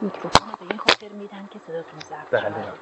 میکروفون رو به این خاطر میدن که صداتون ضبط شه. بله.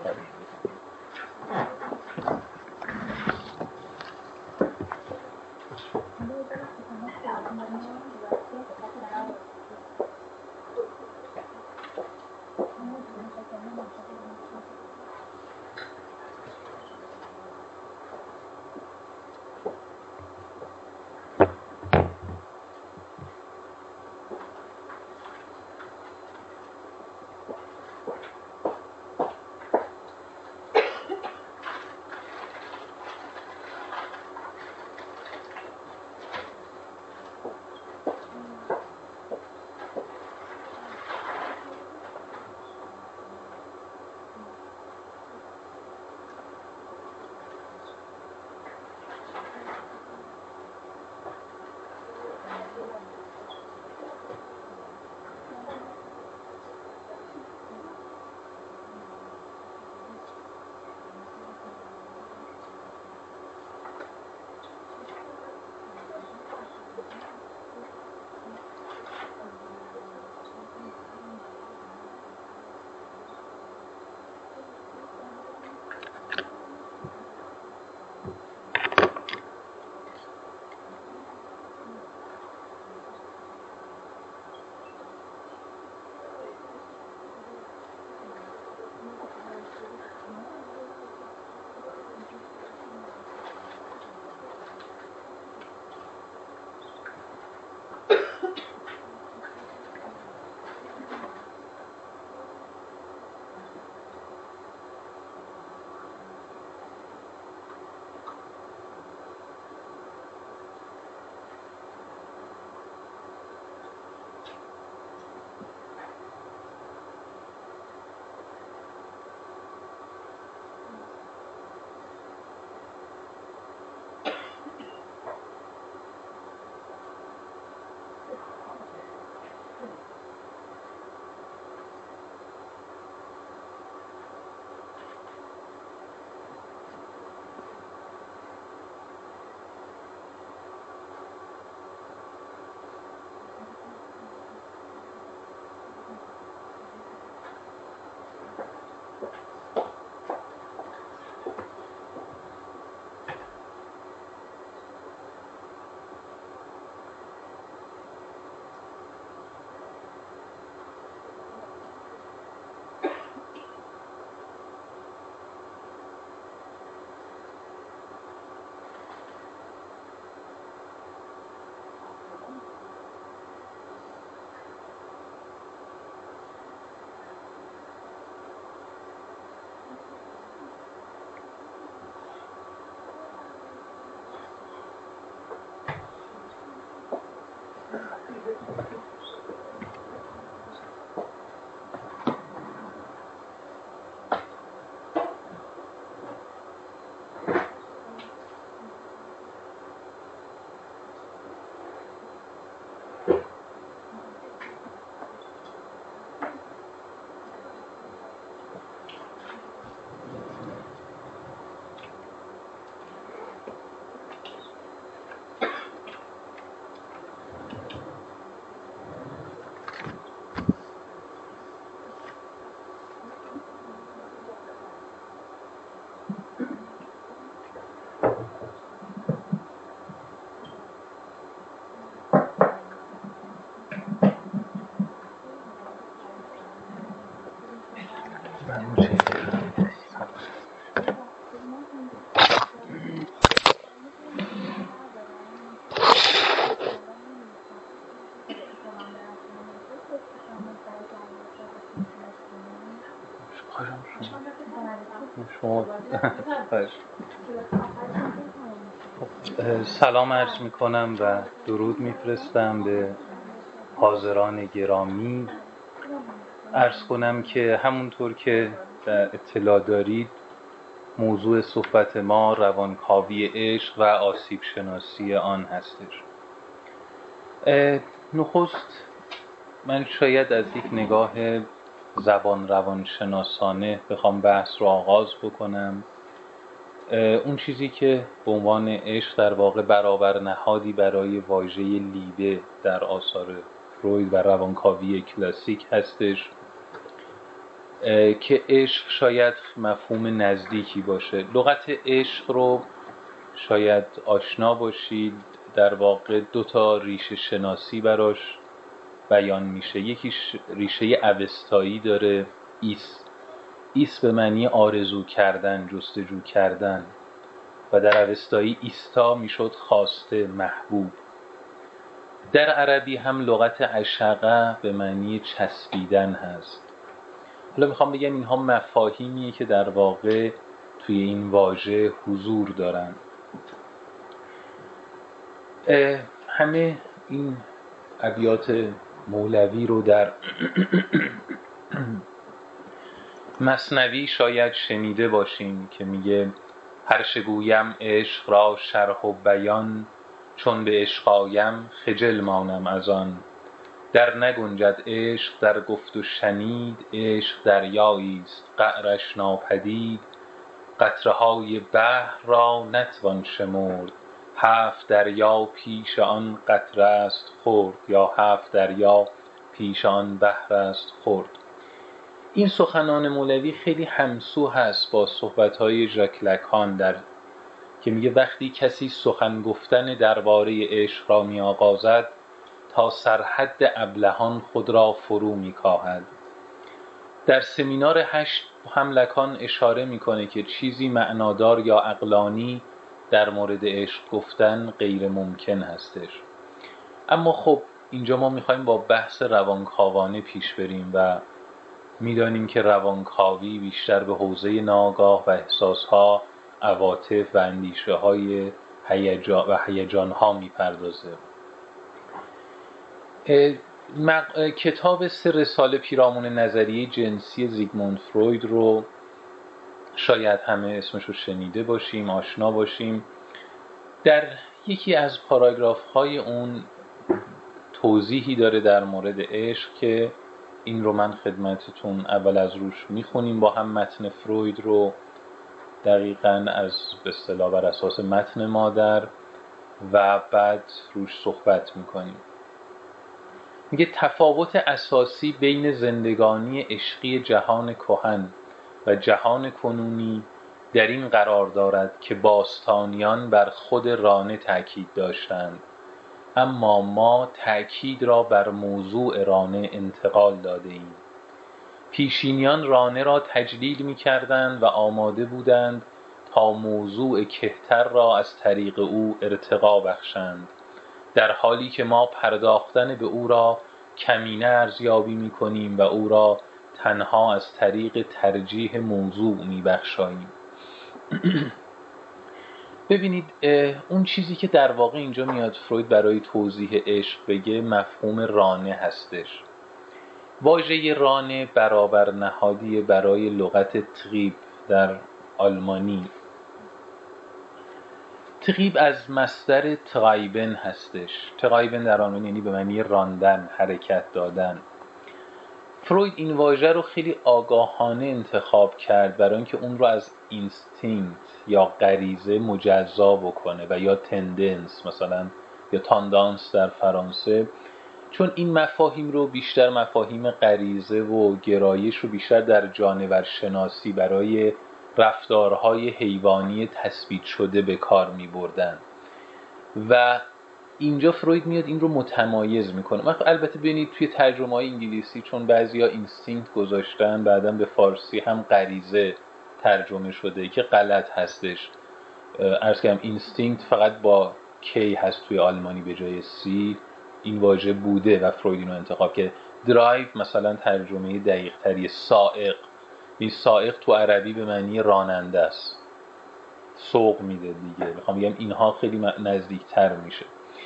سلام عرض می کنم و درود میفرستم به حاضران گرامی. عرض کنم که همونطور که در اطلاع دارید موضوع صحبت ما روانکاوی عشق و آسیب شناسی آن هستش. نخست من شاید از یک نگاه روانشناسانه بخوام بحث رو آغاز بکنم. اون چیزی که به عنوان عشق در واقع برابر نهادی برای واژه لیبه در آثار فروید و روانکاوی کلاسیک هستش، که عشق شاید مفهوم نزدیکی باشه. لغت عشق رو شاید آشنا باشید، در واقع 2 ریشه شناسی براش بیان میشه. یکیش ریشه اوستایی داره، ایس به معنی آرزو کردن، جستجو کردن، و در اوستایی ایستا میشد خواسته، محبوب. در عربی هم لغت عشقه به معنی چسبیدن هست. حالا میخوام بگم اینها مفاهیمیه که در واقع توی این واژه حضور دارن. همه این ابیات مولوی رو در مثنوی شاید شنیده باشین که میگه هرچه گویم عشق را شرح و بیان، چون به عشق آیم خجل مانم از آن. در نگنجد عشق در گفت و شنید، عشق دریایی است قعرش ناپدید. قطره های بحر را نتوان شمرد، 7 دریا پیش آن قطره است خرد، یا 7 دریا پیش آن بحر است خرد. این سخنان مولوی خیلی همسو هست با صحبت‌های ژاک لاکان که میگه وقتی کسی سخن گفتن درباره عشق را می‌آغازد، تا سرحد ابلهان خود را فرو می‌کاهد. در سمینار 8 هم لاکان اشاره میکنه که چیزی معنادار یا عقلانی در مورد عشق گفتن غیر ممکن هستش. اما خب اینجا ما میخوایم با بحث روانکاوانه پیش بریم و میدانیم که روانکاوی بیشتر به حوزه ناآگاه و احساسها، عواطف و اندیشه های هیجان ها میپردازه. کتاب 3 رساله پیرامون نظریه جنسی زیگموند فروید رو شاید همه اسمش رو شنیده باشیم، آشنا باشیم. در یکی از پاراگراف های اون توضیحی داره در مورد عشق که این رو من خدمتتون اول از روش میخونیم با هم متن فروید رو، دقیقاً به اصطلاح بر اساس متن مادر، و بعد روش صحبت میکنیم. میگه تفاوت اساسی بین زندگانی عشقی جهان کهن و جهان کنونی در این قرار دارد که باستانیان بر خود رانه تأکید داشتند، اما ما تأکید را بر موضوع رانه انتقال داده ایم. پیشینیان رانه را تجلیل می کردند و آماده بودند تا موضوع کهتر را از طریق او ارتقا بخشند، در حالی که ما پرداختن به او را کمینه ارزیابی می کنیم و او را تنها از طریق ترجیح موضوع می بخشاییم. ببینید اون چیزی که در واقع اینجا میاد فروید برای توضیح عشق بگه مفهوم رانه هستش. واژه رانه برابر نهادی برای لغت تریب در آلمانی. تریب از مصدر ترایبن هستش. ترایبن در آلمانی یعنی به معنی راندن، حرکت دادن. فروید این واژه رو خیلی آگاهانه انتخاب کرد برای اینکه اون رو از اینستینکت یا غریزه مجزا بکنه و یا تندنس مثلا یا تاندانس در فرانسه، چون این مفاهیم رو بیشتر مفاهیم غریزه و گرایش رو بیشتر در جانور شناسی برای رفتارهای حیوانی تثبیت شده به کار می بردن و اینجا فروید میاد این رو متمایز میکنه. البته ببینید توی ترجمه‌های انگلیسی چون بعضیا اینستینکت گذاشتن بعداً به فارسی هم غریزه ترجمه شده که غلط هستش. عرض کردم اینستینکت فقط با کی هست توی آلمانی به جای سی این واژه بوده و فروید اینو انتخاب که درایو مثلا ترجمه دقیق تری. سائق، این سائق تو عربی به معنی راننده است، سوق میده دیگه. میخوام بگم اینها خیلی نزدیکتر میشه.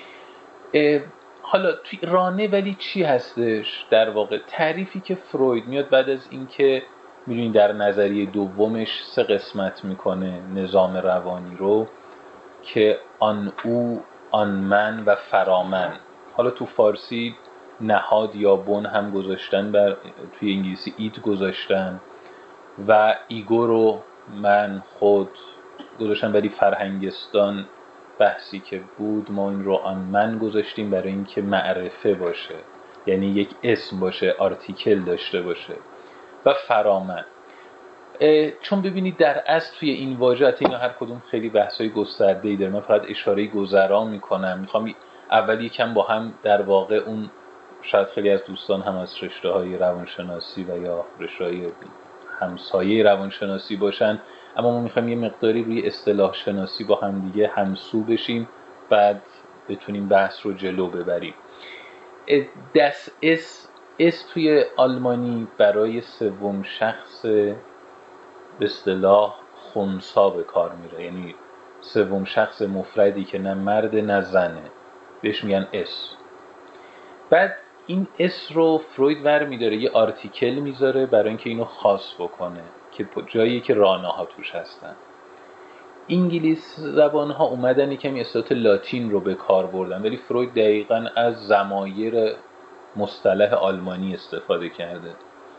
حالا توی رانه ولی چی هستش در واقع؟ تعریفی که فروید میاد بعد از اینکه میدونید در نظریه دومش 3 قسمت میکنه نظام روانی رو که آن او، آن من و فرامن. حالا تو فارسی نهاد یا بن هم گذاشتن، توی انگلیسی ایت گذاشتن و ایگو رو من خود گذاشتن، ولی فرهنگستان بحثی که بود ما این رو آن من گذاشتیم برای اینکه معرفه باشه، یعنی یک اسم باشه، آرتیکل داشته باشه. و فرامن. چون ببینید در اصل توی این واژه اینا هر کدوم خیلی بحثای گسترده‌ای داره، من فقط اشاره گذرا میکنم. میخوام اول یکم با هم در واقع اون، شاید خیلی از دوستان هم از رشته‌های روانشناسی و یا رشته‌های همسایه روانشناسی باشن، اما ما میخوایم یه مقداری روی اصطلاح شناسی با هم دیگه همسو بشیم، بعد بتونیم بحث رو جلو ببریم. Das اس توی آلمانی برای سوم شخص به اصطلاح خنثی به کار میره، یعنی سوم شخص مفردی که نه مرد نه زنه، بهش میگن اس. بعد این اس رو فروید ور میداره، یه آرتیکل میذاره برای اینکه اینو خاص بکنه که جایی که رانه ها توش هستن. انگلیس زبان ها اومدن یکم اصطلاحات لاتین رو به کار بردن، ولی فروید دقیقاً از ضمایر مصطلح آلمانی استفاده کرده.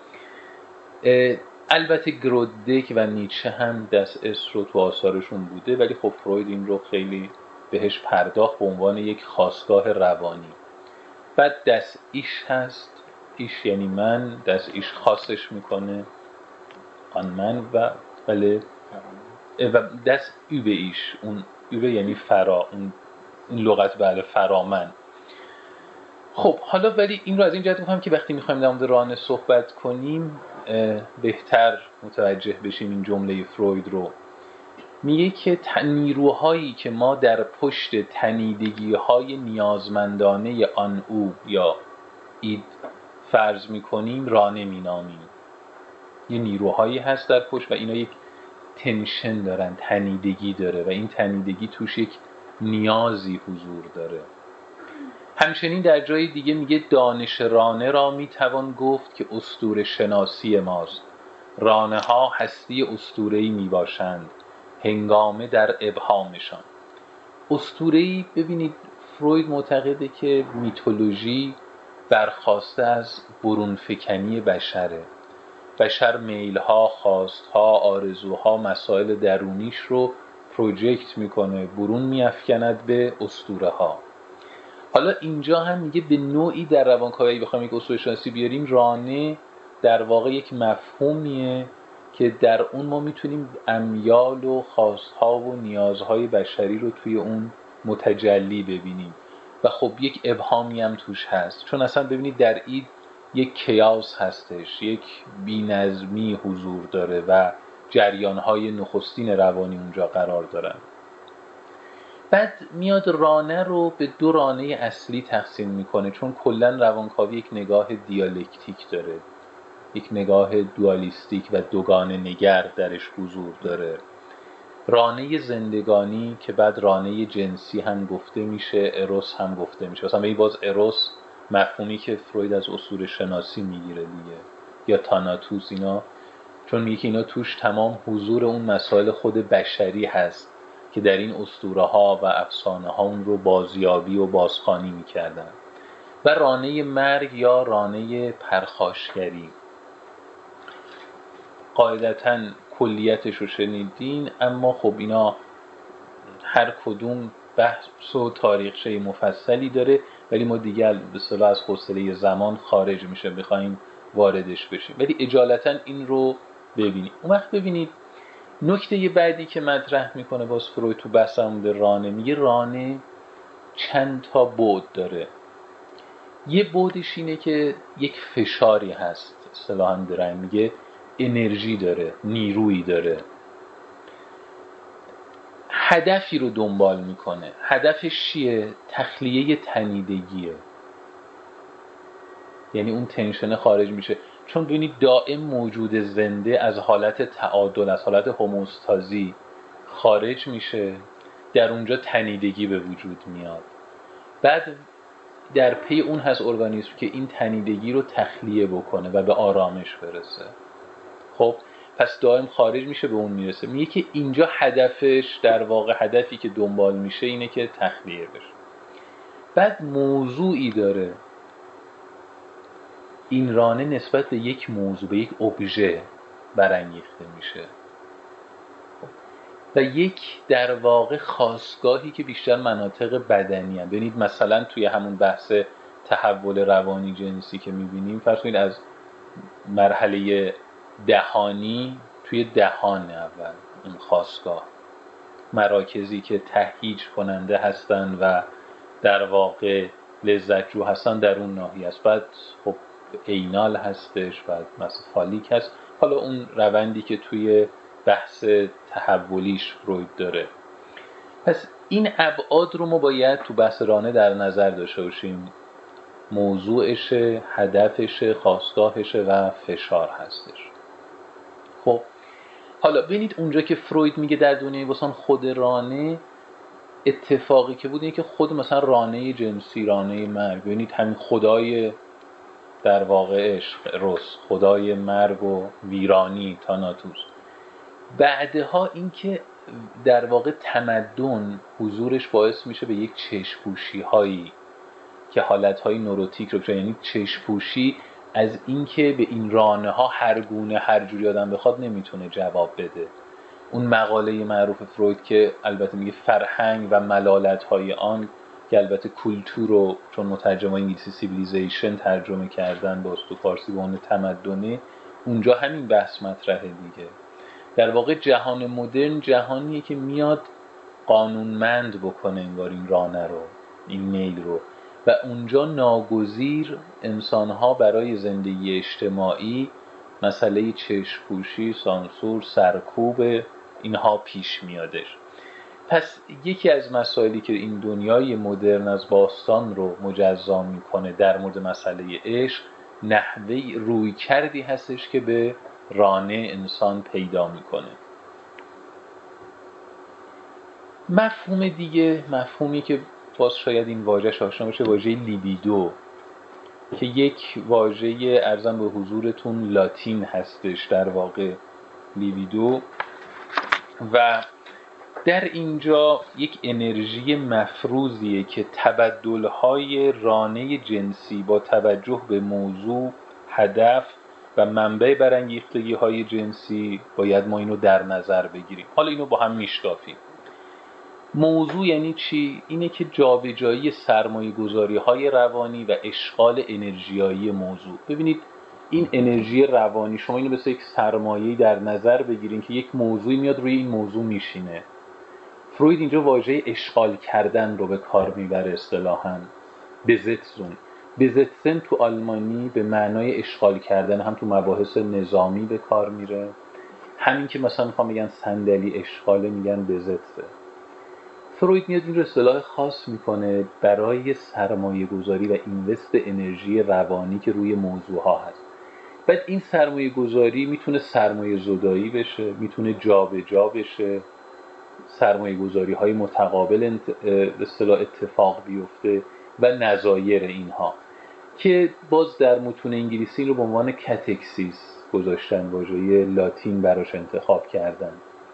البته گرودک و نیچه هم دست اس رو تو آثارشون بوده، ولی خب فروید این رو خیلی بهش پرداخت به عنوان یک خاستگاه روانی. بعد دست ایش هست، ایش یعنی من، دست ایش خاصش میکنه آن من و بله و دست اوبه ایش، اون اوبه یعنی فرا، این لغت بله فرامن. خب حالا ولی این رو از این جهت می‌خوام که وقتی می‌خوایم در مورد رانه صحبت کنیم بهتر متوجه بشیم این جمله فروید رو. میگه که نیروهایی که ما در پشت تنیدگی‌های نیازمندانه آن او یا اید فرض می‌کنیم رانه می‌نامیم. یه نیروهایی هست در پشت و اینا یک تنشن دارن، تنیدگی داره و این تنیدگی توش یک نیازی حضور داره. همچنین در جای دیگه میگه دانش رانه را میتوان گفت که اسطوره شناسی ماست. رانه ها هستی اسطوره‌ای میباشند هنگامه در ابهامشان. اسطوره‌ای، ببینید فروید معتقده که میتولوژی برخواسته از برونفکنی بشره. بشر میلها، خواستها، آرزوها، مسائل درونیش رو پروژکت میکنه، برون میافکند به اسطوره ها. حالا اینجا هم میگه به نوعی در روانکاوی بخوایم یک اسطوره شناسی بیاریم، رانه در واقع یک مفهومیه که در اون ما میتونیم امیال و خواستها و نیازهای بشری رو توی اون متجلی ببینیم و خب یک ابهامی هم توش هست، چون اصلا ببینید در اید یک کیاس هستش، یک بی‌نظمی حضور داره و جریانهای نخستین روانی اونجا قرار دارن. بعد میاد رانه رو به دو رانه اصلی تقسیم میکنه، چون کلا روانکاوی یک نگاه دیالکتیک داره، یک نگاه دوالیستیک و دوگانه نگر درش حضور داره. رانه زندگانی که بعد رانه جنسی هم گفته میشه، اروس هم گفته میشه. مثلا این باز اروس مفهومی که فروید از اسطوره شناسی میگیره دیگه، یا تاناتوس، اینا چون میگه که اینا توش تمام حضور اون مسائل خود بشری هست که در این اسطوره ها و افسانه ها اون رو بازیابی و بازخوانی میکردن. و رانه مرگ یا رانه پرخاشگری، قاعدتاً کلیتش رو شنیدین، اما خب اینا هر کدوم بحث و تاریخچه مفصلی داره، ولی ما دیگه به اصطلاح از حوصله زمان خارج میشه بخوایم واردش بشیم، ولی اجالتا این رو ببینید. اون وقت ببینید نکته بعدی که مطرح میکنه باز فروید تو بحثمون رانه، میگه رانه چند تا بعد داره. یه بعدش اینه که یک فشاری هست، اصطلاحاً داره میگه انرژی داره، نیرویی داره، هدفی رو دنبال میکنه. هدفش چیه؟ تخلیه تنیدگیه، یعنی اون تنشن خارج میشه. چون ببینید دائم موجود زنده از حالت تعادل، از حالت هوموستازی خارج میشه، در اونجا تنیدگی به وجود میاد. بعد در پی اون هست ارگانیسم که این تنیدگی رو تخلیه بکنه و به آرامش برسه. خب پس دائم خارج میشه به اون میرسه. میگه که اینجا هدفش، در واقع هدفی که دنبال میشه اینه که تخلیه بشه. بعد موضوعی داره این رانه نسبت به یک موضوع، به یک ابژه برانگیخته میشه و یک در واقع خاستگاهی که بیشتر مناطق بدنی هم. ببینید مثلا توی همون بحث تحول روانی جنسی که میبینیم، فرض کنید از مرحله دهانی توی دهان اول، این خاستگاه، مراکزی که تهییج کننده هستن و در واقع لذت جو هستن در اون ناحیه است. بعد خب اینال هستش، بعد مثلا فالیک هست. حالا اون روندی که توی بحث تحولیش فروید داره. پس این ابعاد رو ما باید تو بحث رانه در نظر داشته باشیم. موضوعشه، هدفشه، خاستگاهشه و فشار هستش. خب حالا ببینید اونجا که فروید میگه در دنیای باستان خود رانه، اتفاقی که بود اینه که خود مثلا رانه جنسی، رانه مرگ، ببینید همین خدای در واقع عشق، روس، خدای مرگ و ویرانی، تاناتوس، بعدها این که در واقع تمدن حضورش باعث میشه به یک چشم‌پوشی هایی که حالتهای نوروتیک رو بشه، یعنی چشم‌پوشی از این که به این رانه ها هر گونه هر جوری آدم بخواد نمیتونه جواب بده. اون مقاله معروف فروید که البته میگه فرهنگ و ملالت های آن، که البته کولتور رو چون مترجمای انگلیسی سیویلیزیشن ترجمه کردن با تو فارسی به عنوان تمدنه، اونجا همین بحث مطرحه دیگه. در واقع جهان مدرن جهانیه که میاد قانونمند بکنه انگار این رانه رو، این میل رو، و اونجا ناگزیر انسانها برای زندگی اجتماعی مسئله چشم‌پوشی، سانسور، سرکوب اینها پیش میادش. پس یکی از مسائلی که این دنیای مدرن از باستان رو مجزا میکنه در مورد مسئله عشق، نحوه روی کردی هستش که به رانه انسان پیدا میکنه. مفهوم دیگه، مفهومی که باز شاید این واژه‌ش آشنا باشه، واژه لیبیدو، که یک واژه ارزم به حضورتون لاتین هستش در واقع لیبیدو، و در اینجا یک انرژی مفروضیه که تبدل‌های رانه جنسی با توجه به موضوع، هدف و منبع برانگیختگی‌های جنسی باید ما اینو در نظر بگیریم. حالا اینو با هم میشکافیم. موضوع یعنی چی؟ اینه که جابجایی سرمایه‌گذاری‌های روانی و اشغال انرژیایی موضوع. ببینید این انرژی روانی، شما اینو مثل یک سرمایه‌ای در نظر بگیرین که یک موضوعی میاد روی این موضوع میشینه. فروید اینجا واژه اشغال کردن رو به کار میبره اصطلاحاً. بزتسن تو آلمانی به معنای اشغال کردن، هم تو مباحث نظامی به کار میره، همین که مثلا میخوام بگن صندلی اشغاله میگن بزتسه. فروید میاد این رو اصطلاح خاص میکنه برای سرمایه گذاری و اینوست انرژی روانی که روی موضوع ها هست. بعد این سرمایه گذاری میتونه سرمایه زدایی بشه، میتونه جابجا بشه، سرمایه گذاری های متقابل اصطلاح اتفاق بیفته و نظایر اینها، که باز در متون انگلیسی رو به عنوان کاتکسیس گذاشتن، واژه لاتین براش انتخاب کردن.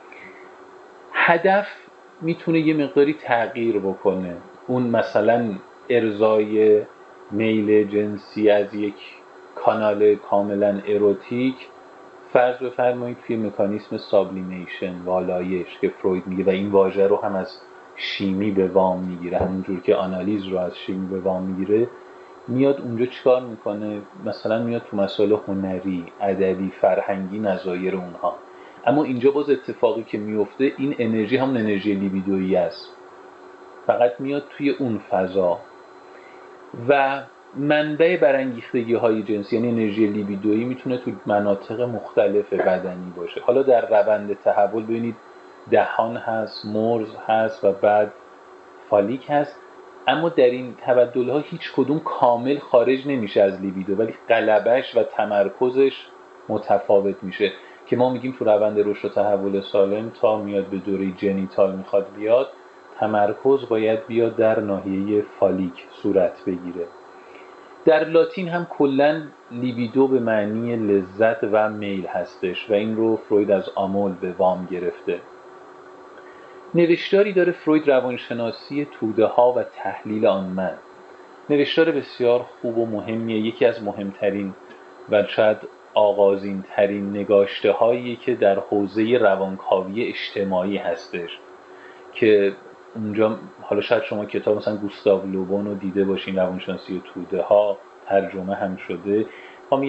هدف میتونه یه مقداری تغییر بکنه. اون مثلا ارضای میل جنسی از یک کانال کاملا اروتیک، فرض بفرمایید توی مکانیسم سابلیمیشن، والایش که فروید میگه، و این واژه رو هم از شیمی به وام میگیره، همونجور که آنالیز رو از شیمی به وام میگیره، میاد اونجا چیکار میکنه؟ مثلا میاد تو مسائل هنری، ادبی، فرهنگی، نظایر اونها. اما اینجا باز اتفاقی که میفته، این انرژی همون انرژی لیبیدویی است، فقط میاد توی اون فضا و منبع برانگیختگی های جنسی، یعنی انرژی لیبیدویی میتونه تو مناطق مختلف بدنی باشه. حالا در روند تحول ببینید دهان هست، مرز هست و بعد فالیک هست، اما در این تبدل ها هیچ کدوم کامل خارج نمیشه از لیبیدو، ولی غلبش و تمرکزش متفاوت میشه، که ما میگیم تو روند رشد و تحول سالم تا میاد به دوره جنیتال میخواد بیاد، تمرکز باید بیاد در ناحیه فالیک صورت بگیره. در لاتین هم کلن لیبیدو به معنی لذت و میل هستش و این رو فروید از آمول به وام گرفته. نوشتاری داره فروید، روانشناسی توده ها و تحلیل آن من. نوشتار بسیار خوب و مهمیه، یکی از مهمترین و شاید آغازین ترین نگاشته هایی که در حوزه روانکاوی اجتماعی هستش، که اونجا حالا شاید شما کتاب مثلا گوستاو لوبون رو دیده باشین، روانشناسی توده ها، ترجمه هم شده. ما میگم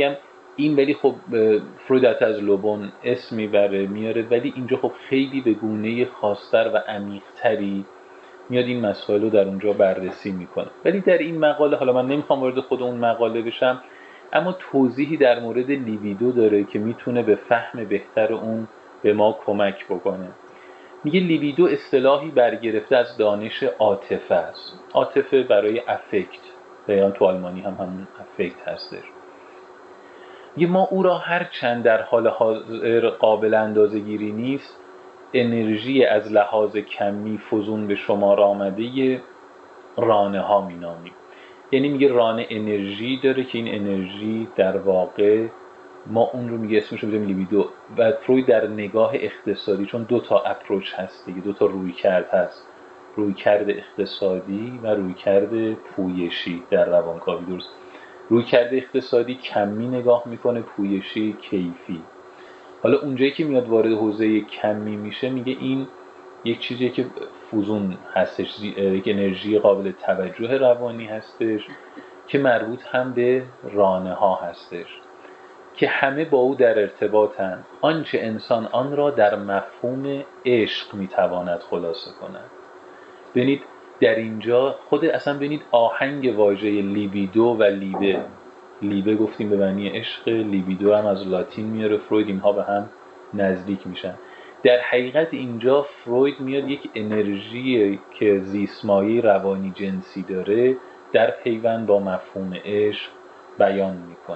این ولی خب فروید از لوبون اسمی بره میاره، ولی اینجا خب خیلی به گونه خاص‌تر و عمیق‌تری میاد این مسائل رو در اونجا بررسی میکنه. ولی در این مقاله، حالا من نمیخوام وارد خود اون مقاله بشم، اما توضیحی در مورد لیبیدو داره که میتونه به فهم بهتر اون به ما کمک بکنه. میگه لیبیدو اصطلاحی برگرفته از دانش عاطفه است. عاطفه برای افکت، یا تو آلمانی هم همون افکت هستش. میگه ما او را هر چند در حال حاضر قابل اندازه‌گیری نیست، انرژی از لحاظ کمی فزون به شمار آمده رانه ها مینامیم. یعنی میگه رانه انرژی داره که این انرژی در واقع ما اون رو میگه اسمش رو بدیم لیبیدو. و فروید در نگاه اقتصادی، چون دو تا اپروچ هست دیگه، دو تا رویکرد هست، رویکرد اقتصادی و رویکرد پویشی در روانکاوی. درست، رویکرد اقتصادی کمی نگاه میکنه، پویشی کیفی. حالا اونجایی که میاد وارد حوزه کمی میشه، میگه این یک چیزی که فوزون هستش، یک انرژی قابل توجه روانی هستش که مربوط هم به رانه ها هستش که همه با او در ارتباطن. آنچه انسان آن را در مفهوم عشق میتواند خلاصه کند. ببینید در اینجا خود اصلا ببینید آهنگ واژه لیبیدو و لیبه گفتیم به معنی عشق، لیبیدو هم از لاتین میاره فروید، اینها به هم نزدیک میشن. در حقیقت اینجا فروید میاد یک انرژی که زیستمایه روانی جنسی داره در پیوند با مفهوم عشق بیان میکنه.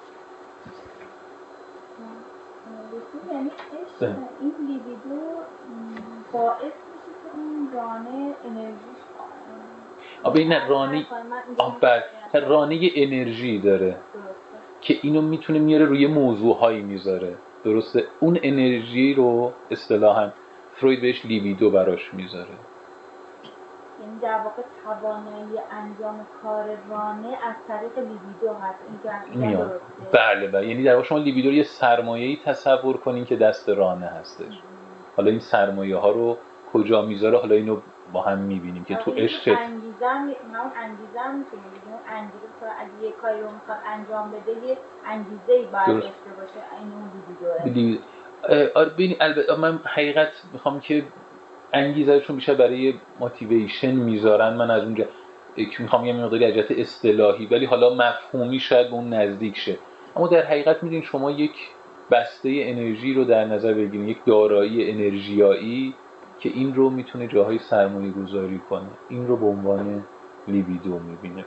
یعنی عشق این لیبیدو باعث میشه که اون رانه انرژیش رانه انرژی داره که اینو میتونه میاره روی موضوعهایی میذاره. درسته، اون انرژی رو اصطلاحاً فروید بهش لیبیدو براش میذاره. یعنی در واقع توانایی انجام کار رانه از طریق لیبیدو هست. این میاد. بله، یعنی در واقع شما لیبیدو رو یه سرمایه‌ای تصور کنین که دست رانه هستش. حالا این سرمایه ها رو کجا میذاره، حالا اینو با هم میبینیم که تو عشق انگیزه میتونه بگیم. انگیزه اگه یه کاری رو میخواد انجام بده، یه انگیزه‌ای باید داشته باشه. این اون لیبیدوه. البته من حقیقت میخوام که انگیزه‌شون بیشتر برای موتیویشن میذارن. من از اونجا میخوام یه مقداری از جهت اصطلاحی، ولی حالا مفهومی شاید به اون نزدیک شه. اما در حقیقت میدونید شما یک بسته انرژی رو در نظر بگیرید، یک دارایی انرژیایی که این رو میتونه جاهای سرمایه گذاری کنه. این رو به عنوان لیبیدو میبینه.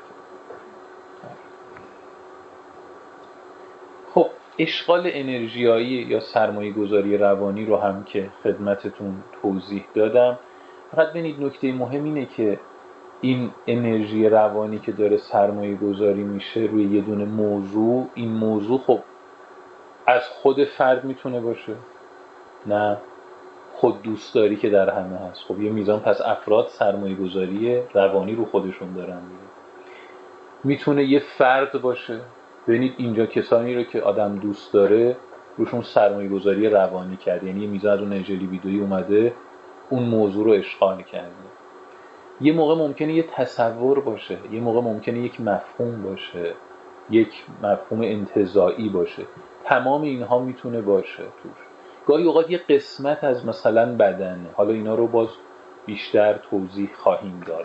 خب اشغال انرژیایی یا سرمایه گذاری روانی رو هم که خدمتتون توضیح دادم. فقط ببینید نکته مهم اینه که این انرژی روانی که داره سرمایه گذاری میشه روی یه دونه موضوع، این موضوع خب از خود فرد میتونه باشه، نه خود دوستداری که در همه هست. خب یه میزان پس افراد سرمایه گذاری روانی رو خودشون دارن دیگه. میتونه یه فرد باشه. ببینید اینجا کسانی رو که آدم دوست داره روشون سرمایه گذاری روانی کرد، یعنی یه میزان از اون انرژی لیبیدویی اومده اون موضوع رو اشغال کرده. یه موقع ممکنه یه تصور باشه، یه موقع ممکنه یک مفهوم باشه، یک مفهوم انتزاعی باشه. تمام اینها میتونه باشه توش. گاهی اوقات یه قسمت از مثلا بدنه. حالا اینا رو باز بیشتر توضیح خواهیم داد.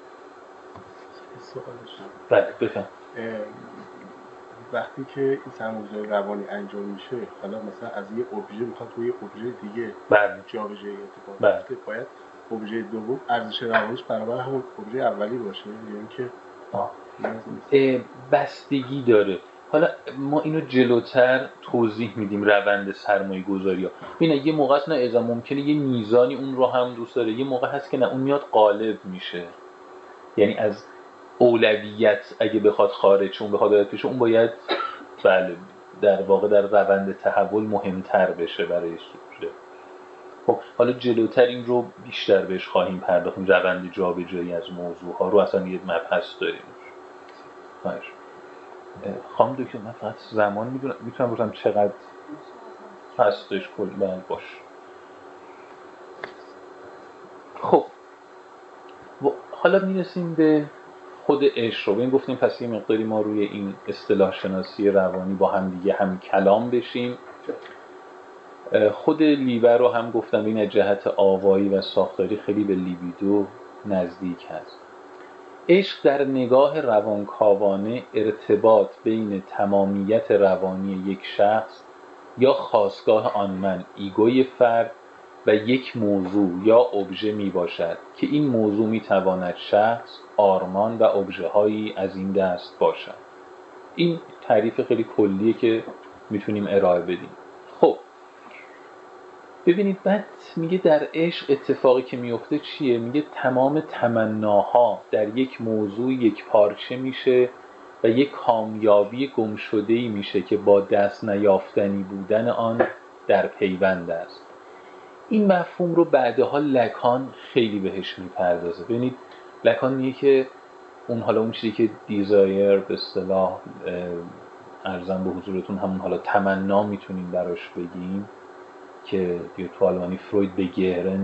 بله بفهم. وقتی که این سرمایه‌گذاری روانی انجام میشه، حالا مثلا از یه ابژه میخواد روی ابژه دیگه جابجایی اتفاق بیفته، باید ابژه دوم ارزش روانیش برابر همون ابژه اولی باشه، یعنی که بستگی داره. حالا ما اینو جلوتر توضیح میدیم روند سرمایه گذاری ها. ببین یه موقع هست نه ازا ممکنه یه میزانی اون رو هم دوست داره، یه موقع هست که نه اون میاد غالب میشه. یعنی از اولویت اگه بخواد خارج شه، اون بخواد باید پیشه، اون باید بله در واقع در روند تحول مهمتر بشه برای سوژه. خب حالا جلوتر این رو بیشتر بهش خواهیم پرداخت. روند جابجایی از موضوع ها رو اصلا یه مبحث داریم. خانم دکتر من فقط زمان میتونم بگم چقدر هستش کلا باش. خب حالا میرسیم به خود عشق رو ببین گفتیم پس یه مقداری ما روی این اصطلاح شناسی روانی با هم دیگه هم کلام بشیم. خود لیبر رو هم گفتم این از جهت آوایی و ساختاری خیلی به لیبیدو نزدیک هست. عشق در نگاه روانکاوانه ارتباط بین تمامیت روانی یک شخص یا خاستگاه آن من ایگوی فرد و یک موضوع یا ابژه می باشد که این موضوع می تواند شخص، آرمان و ابژه هایی از این دست باشد. این تعریف خیلی کلیه که میتونیم ارائه بدیم. خب ببینید بعد میگه در عشق اتفاقی که میفته چیه؟ میگه تمام تمناها در یک موضوع یک پارچه میشه و یک کامیابی گمشده‌ای میشه که با دست نیافتنی بودن آن در پیوند است. این مفهوم رو بعدها لکان خیلی بهش میپردازه. ببینید لکان میگه که اون چیزی که دیزایر به اصطلاح ارزم به حضورتون همون حالا تمنا میتونیم براش بگیم که تو آلمانی فروید به گهرن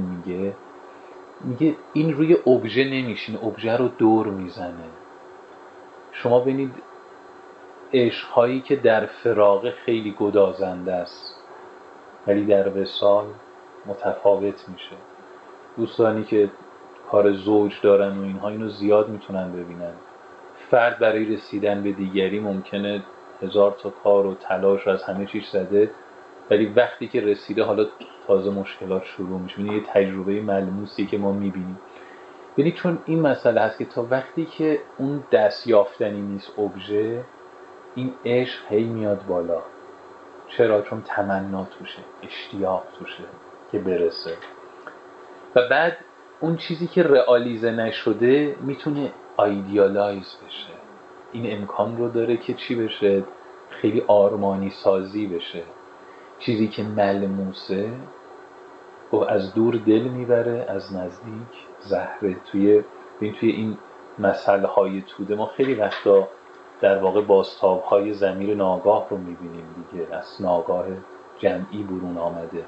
میگه این روی ابژه نمیشین، ابژه رو دور میزنه. شما ببینید عشق‌هایی که در فراق خیلی گدازنده است ولی در وصال متفاوت میشه. دوستانی که کار زوج دارن و اینها اینو زیاد میتونن ببینن. فرد برای رسیدن به دیگری ممکنه 1000 تا کار و تلاش از همه چیز زده ولی وقتی که رسیده حالا تازه مشکلات شروع میشه. این یه تجربه ملموسی که ما میبینیم. یعنی چون این مسئله هست که تا وقتی که اون دست یافتنی نیست ابژه، این عشق هی میاد بالا. چرا؟ چون تمنا توشه، اشتیاق توشه که برسه و بعد اون چیزی که رئالیزه نشده میتونه آیدیالایز بشه. این امکان رو داره که چی بشه؟ خیلی آرمانی سازی بشه. چیزی که ملموسه و از دور دل میبره، از نزدیک زهره. توی این مسئله های توده ما خیلی وقتا در واقع بازتاب های ضمیر ناگاه رو میبینیم دیگه، از ناگاه جمعی برون آمده.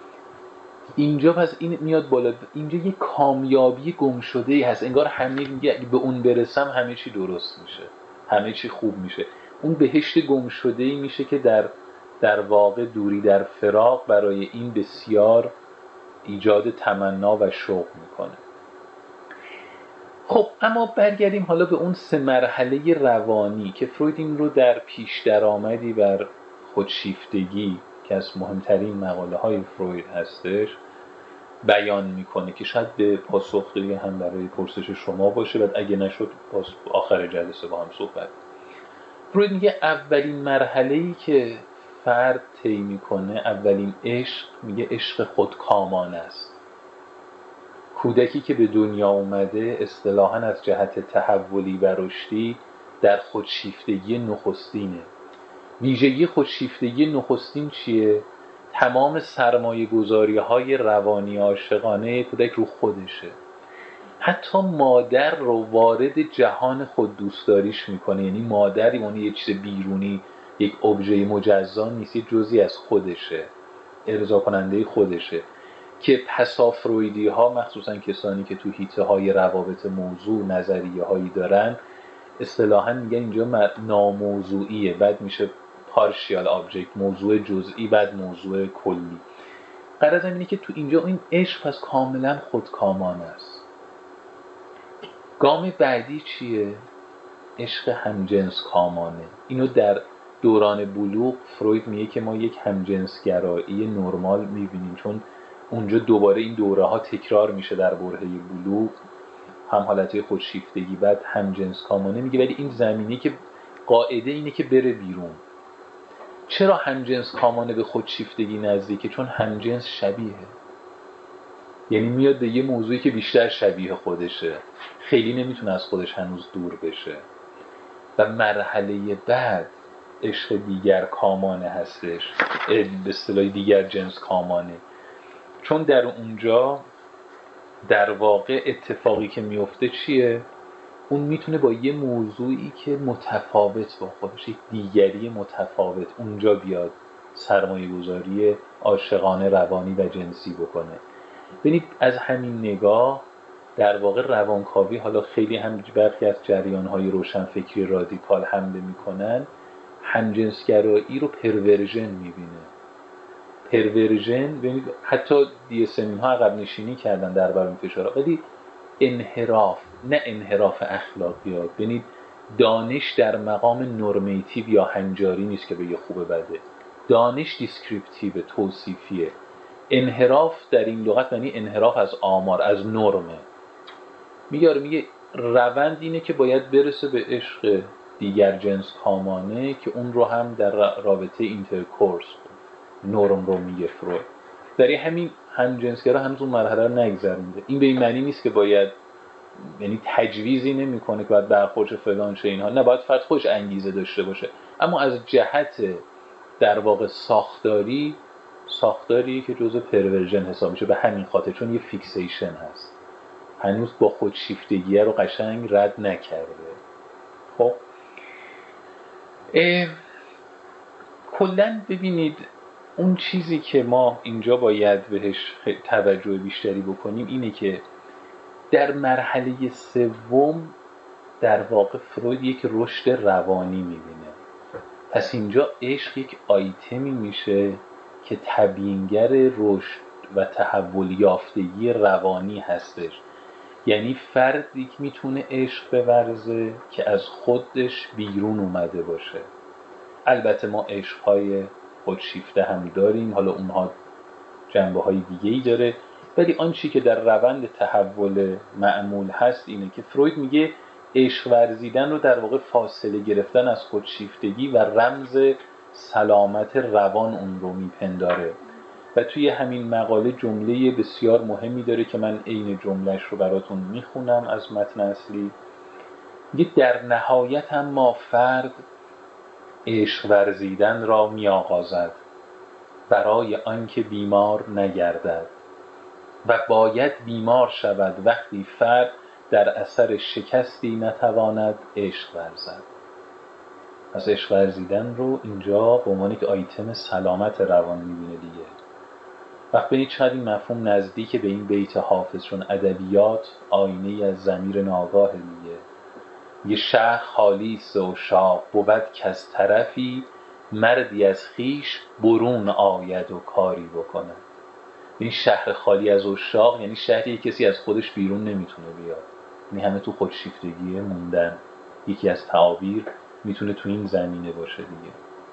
اینجا پس این میاد بالا. اینجا یه کامیابی گمشده‌ای هست، انگار همه میگه به اون برسم همه چی درست میشه، همه چی خوب میشه. اون بهشت گمشده‌ای میشه که در واقع دوری در فراق برای این بسیار ایجاد تمنا و شوق میکنه. خب اما برگردیم حالا به اون 3 مرحله روانی که فروید این رو در پیش درآمدی بر خودشیفتگی که از مهمترین مقاله های فروید هستش بیان میکنه که شاید به پاسخگویی هم برای پرسش شما باشه و اگه نشد آخر جلسه با هم صحبت. فروید میگه اولین مرحله‌ای که فرد طی میکنه، اولین عشق، میگه عشق خودکامان است. کودکی که به دنیا اومده اصطلاحاً از جهت تحولی و رشدی در خودشیفتگی نخستینه. ویژگی خودشیفتگی نخستین چیه؟ تمام سرمایه گذاری های روانی عاشقانه کودک رو خودشه. حتی مادر رو وارد جهان خود دوستداریش میکنه. یعنی مادر اون یه چیز بیرونی، یک ابژه مجزا نیست، یه جزئی از خودشه، ارضا کننده خودشه. که پسافرویدی ها مخصوصا کسانی که تو حیطه های روابط موضوع نظریه هایی دارن اصطلاحاً میگن اینجا ناموضوعیه، بعد میشه پارشیال آبجکت، موضوع جزئی بعد موضوع کلی. غرض اینه که تو اینجا این عشق پس کاملا خودکامان است. گام بعدی چیه؟ عشق همجنس کامانه. اینو در دوران بلوغ فروید میگه که ما یک همجنسگرایی نرمال میبینیم، چون اونجا دوباره این دوره ها تکرار میشه در برهه بلوغ، هم حالت خودشیفتگی بعد همجنس کامانه میگه. ولی این زمینه که قاعده اینه که بره بیرون. چرا همجنس کامانه به خودشیفتگی نزدیکه؟ چون همجنس شبیهه، یعنی میاد به یه موضوعی که بیشتر شبیه خودشه، خیلی نمیتونه از خودش هنوز دور بشه. و مرحله بعد عشق دیگر کامانه هستش، به اصطلاح دیگر جنس کامانه. چون در اونجا در واقع اتفاقی که میفته چیه؟ اون میتونه با یه موضوعی که متفاوت با خودش، یک دیگری متفاوت، اونجا بیاد سرمایه گذاری عاشقانه روانی و جنسی بکنه. ببینید از همین نگاه در واقع روانکاوی حالا خیلی هم برخی از جریان‌های روشنفکری رادیکال حمله میکنن، همجنسگرایی رو پرورژن میبینه. پرورژن ببینید حتی DSM ها عقب نشینی کردن در برابر فشار، ولی انحراف، نه انحراف اخلاقیات. ببینید دانش در مقام نورمیتیو یا هنجاری نیست که بگه خوبه بده. دانش دیسکریپتیو، توصیفیه. انحراف در این لغت یعنی انحراف از آمار، از نرمه. میگه روند اینه که باید برسه به عشق دیگر جنس کامانه که اون رو هم در رابطه اینترکورس نرم رو میگه فروید. برای همین همجنسگرا هنوز اون مرحله رو نگذرونده. این به این معنی نیست که باید، یعنی تجویزی نمیکنه که باید برخورد فلان شه اینها، نه، باید فرد خودش انگیزه داشته باشه، اما از جهت در واقع ساختاری که جزء پرورژن حساب میشه به همین خاطر، چون یه فیکسیشن هست، هنوز با خودشیفتگیه رو قشنگ رد نکرده. خب کلن ببینید اون چیزی که ما اینجا باید بهش توجه بیشتری بکنیم اینه که در مرحله سوم در واقع فروید یک رشد روانی میبینه. پس اینجا عشق یک آیتمی میشه که تبیینگر رشد و تحول یافتگی روانی هستش. یعنی فردی که میتونه عشق بورزه که از خودش بیرون اومده باشه. البته ما عشقهای خودشیفته هم داریم، حالا اونها جنبه‌های دیگه‌ای داره، ولی آن چی که در روند تحول معمول هست اینه که فروید میگه عشق ورزیدن رو در واقع فاصله گرفتن از خودشیفتگی و رمز سلامت روان اون رو میپنداره. و توی همین مقاله جمله بسیار مهمی داره که من عین جملهش رو براتون میخونم از متن اصلی. میگه در نهایت هم ما فرد عشق ورزیدن را میآغازد برای آنکه بیمار نگردد و باید بیمار شود وقتی فرد در اثر شکستی نتواند عشق ورزد. پس عشق ورزیدن رو اینجا به عنوان یک آیتم سلامت روان میبینه دیگه. وقت ببینید چقدر این مفهوم نزدیک به این بیت حافظ، چون ادبیات آینه از ضمیر ناگاه دیگه. یه شهر خالی است و شاق بود که از طرفی مردی از خیش برون آید و کاری بکنه. این شهر خالی از عشاق یعنی شهری کسی از خودش بیرون نمیتونه بیاد، یعنی همه تو خودشیفتگیه موندن. یکی از تعابیر میتونه تو این زمینه باشه دیگه.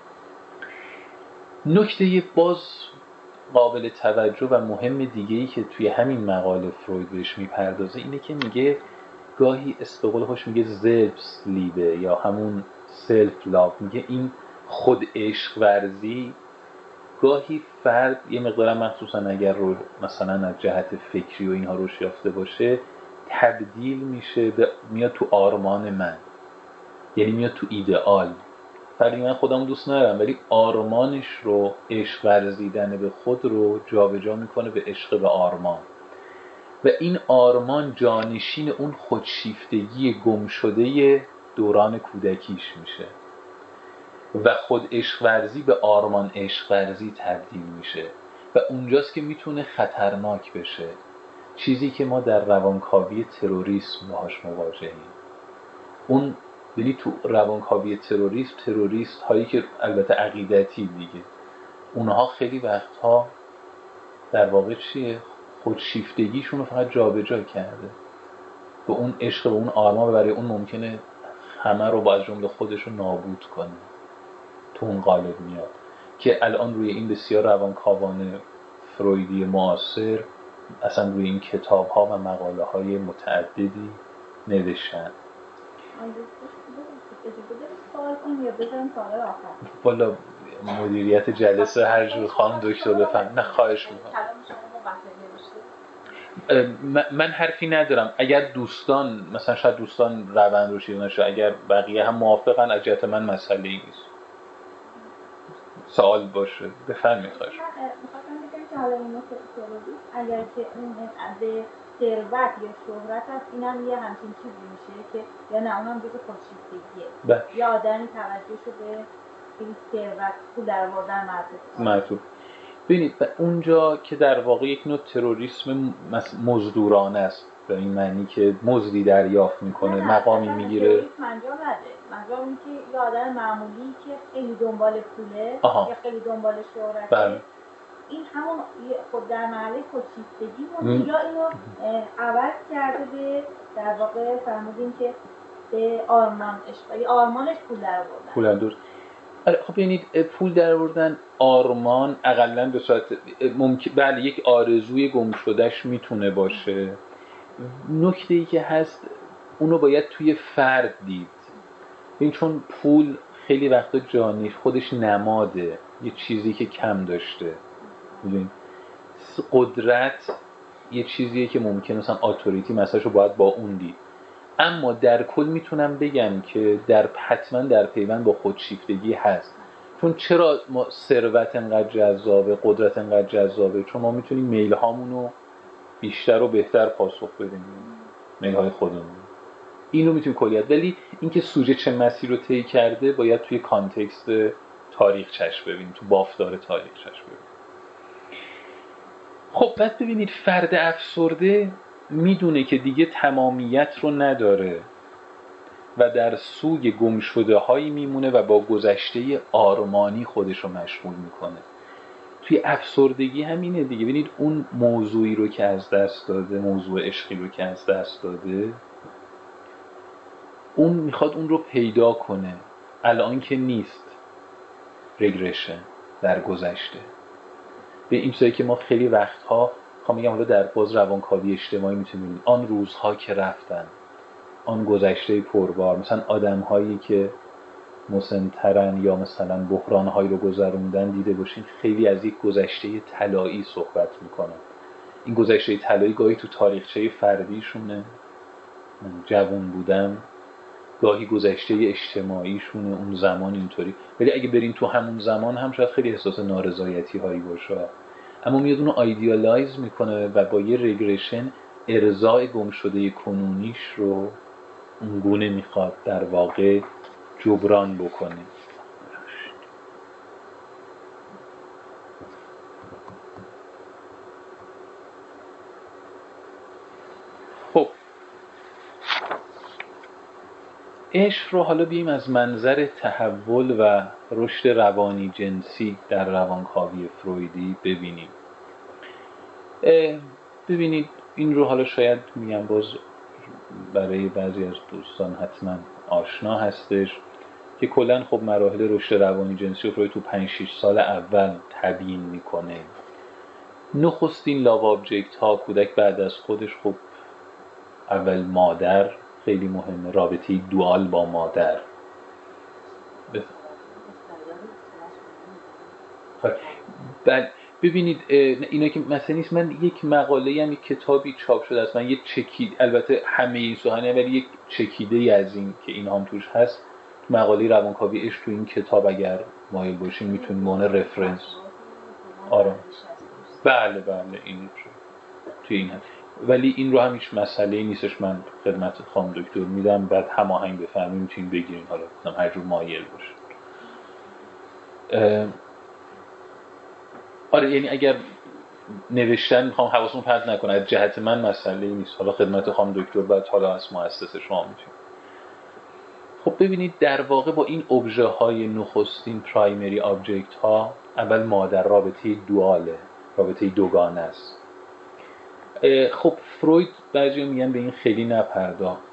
نکته باز قابل توجه و مهم دیگه‌ای که توی همین مقاله فروید بهش میپردازه اینه که میگه گاهی به قول خودش میگه زلفس لیبه یا همون سلف لاو، میگه این خود عشق ورزی گاهی فرد یه مقدارم مخصوصا اگر رو مثلا از جهت فکری و اینها روش یافته باشه تبدیل میشه میاد تو آرمان من، یعنی میاد تو ایدئال. فردی من خودم دوست ندارم ولی آرمانش رو، عشق ورزیدن به خود رو جابجا میکنه به عشق به آرمان و این آرمان جانشین اون خودشیفتگی گم شده دوران کودکیش میشه و خود عشق ورزی به آرمان عشق ورزی تبدیل میشه و اونجاست که میتونه خطرناک بشه. چیزی که ما در روانکاوی تروریسم باهاش مواجهیم. اون یعنی تو روانکاوی تروریست هایی که البته عقیدتی دیگه، اونها خیلی وقتها در واقع چیه؟ خودشیفتگیشون رو فقط جابجا کرده به اون عشق و اون آرمان، برای اون ممکنه همه رو با از جمله خودش رو نابود کنه. تو اون قالب میاد که الان روی این بسیار روانکاوان فرویدی معاصر اصلا روی این کتاب ها و مقاله های متعددی نوشتن. والا مدیریت جلسه هر جور خانم دکتر بفهم. نه خواهش میکنم. من حرفی ندارم. اگر دوستان مثلا شاید دوستان روند رو شیرین نشه، اگر بقیه هم موافقن از جهت من مسئله ای نیست. سوال باشه بفرمایید. خواهش می‌خواستم بگم که حالا این اگر که اون به ثروت یا شهرت هست اینم یه همچین چیزی میشه که یا نه اونم جزء خودشیفتگیه یا آدمی توجهشو به این ثروت پول درآوردن مربوط. ببینید اونجا که در واقع یک نوع تروریسم مزدورانه است به این معنی که مزدی دریافت میکنه، مقامی میگیره. منظورم این که یه آدم معمولی که خیلی دنبال پوله یا خیلی دنبال شهرته، این همون خود در محله خودشیفتگی بود یا اینو عوض کرده به در واقع فرمودیم که به آرمانش پول در آوردن. پول در خب ببینید پول در آوردن آرمان اقلن به صورت بله یک آرزوی گم شدهش میتونه باشه. نکته‌ای که هست اونو باید توی فرد دید. این چون پول خیلی وقتا جانی خودش نماده یه چیزی که کم داشته. ببین قدرت یه چیزیه که ممکنه مثلا اتوریتی مثلا رو باید با اون دید. اما در کل میتونم بگم که حتما در پیوند با خودشیفتگی هست. چون چرا ما ثروت انقدر جذابه، قدرت انقدر جذابه؟ چون ما میتونیم میل هامونو بیشتر و بهتر پاسخ بدیم، میل های خودمون. اینو میتونیم کلیت، ولی اینکه سوژه چه مسیر رو طی کرده باید توی کانتکست تاریخ چشم ببینیم، تو بافتار تاریخ چشم ببینیم. خب بعد ببینید فرد افسرده میدونه که دیگه تمامیت رو نداره و در سوی گمشده هایی میمونه و با گذشته آرمانی خودش رو مشغول میکنه. توی افسردگی همینه دیگه. ببینید اون موضوعی رو که از دست داده، موضوع عشقی رو که از دست داده، اون میخواد اون رو پیدا کنه. الان که نیست، رگرشن در گذشته. به این چیزایی که ما خیلی وقتها میگم حالا در باز روانکاوی اجتماعی میتونیم آن روزها که رفتن، آن گذشته پربار، مثلا آدم‌هایی که مسن‌ترن یا مثلا بحران‌هایی رو گذروندن دیده باشین خیلی از یک گذشته طلایی صحبت میکنن. این گذشته طلایی گاهی تو تاریخچه فردیشونه، من جوان بودم، گاهی گذشته اجتماعیشونه اون زمان اینطوری، ولی اگه برین تو همون زمان هم شاید خیلی احساس نارضایتی هایی باشه، اما میاد اونو آیدیالایز میکنه و با یه رگرشن ارضای گمشده کنونیش رو اونگونه میخواد در واقع جبران بکنه. خب عشق رو حالا بیایم از منظر تحول و رشد روانی جنسی در روانکاوی فرویدی ببینیم. ببینید این رو حالا شاید میگم باز برای بعضی از دوستان حتما آشنا هستش که کلن خب مراحل رشد روانی جنسی رو فروید تو 5-6 سال اول تبیین میکنه. نخستین لاو آبجکت ها کودک بعد از خودش خب اول مادر خیلی مهمه، رابطه دوال با مادر. ببینید اینا که مثلا نیست، من یک مقاله هم یک کتابی چاپ شده است، من یک چکید، البته همه این سخنه ولی یک چکیده ای از این که این هم توش هست، مقاله روانکاوی عشق تو این کتاب اگر مایل باشین میتونید مونه رفرنس. آره بله این توی این هست، ولی این رو هم هیچ مسئله نیستش، من خدمت خانم دکتر میدم بعد هماهنگ بفهمیم میتونید بگیرین، حالا هر جور مایل باشه. آره یعنی اگر نوشتن میخوام حواستون پرت نکنه، از جهت من مسئله نیست، حالا خدمت خانم دکتر بعد حالا از مؤسسه شما میتونید. خب ببینید در واقع با این ابژه های نخستین پرایمری آبجکت ها، اول مادر رابطه دواله، رابطه دوگانه است. خب فروید بعضیا میگن به این خیلی نپرداخت،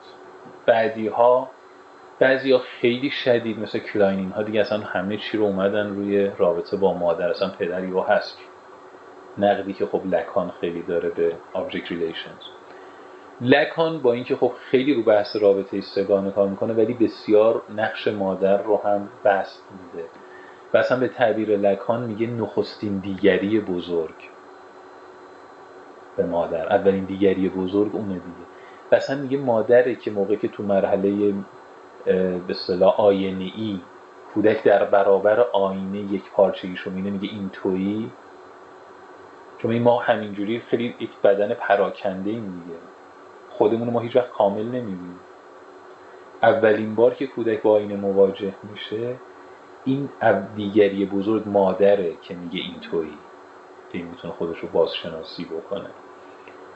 بعضیا خیلی شدید مثل کلاینین ها دیگه اصلا همه چی رو اومدن روی رابطه با مادر، اصلا پدری رو هست. نقدی که خب لکان خیلی داره به object relations. لکان با اینکه خب خیلی رو بحث رابطه سگانه کار میکنه ولی بسیار نقش مادر رو هم بسط میده و اصلا به تعبیر لکان میگه نخستین دیگری بزرگ به مادر، اولین دیگری بزرگ اونه دیگه. و اصلا میگه مادره که موقعی که تو مرحله به اصطلاح آینه‌ای کودک در برابر آینه یک پارچگیشو میبینه، میگه این تویی، چون ما همینجوری خیلی یک بدن پراکنده ایم دیگه، خودمون ما هیچ وقت کامل نمیبینیم. اولین بار که کودک با آینه مواجه میشه این دیگری بزرگ مادره که میگه این تویی، که این میتونه خودش رو بازشناسی بکنه.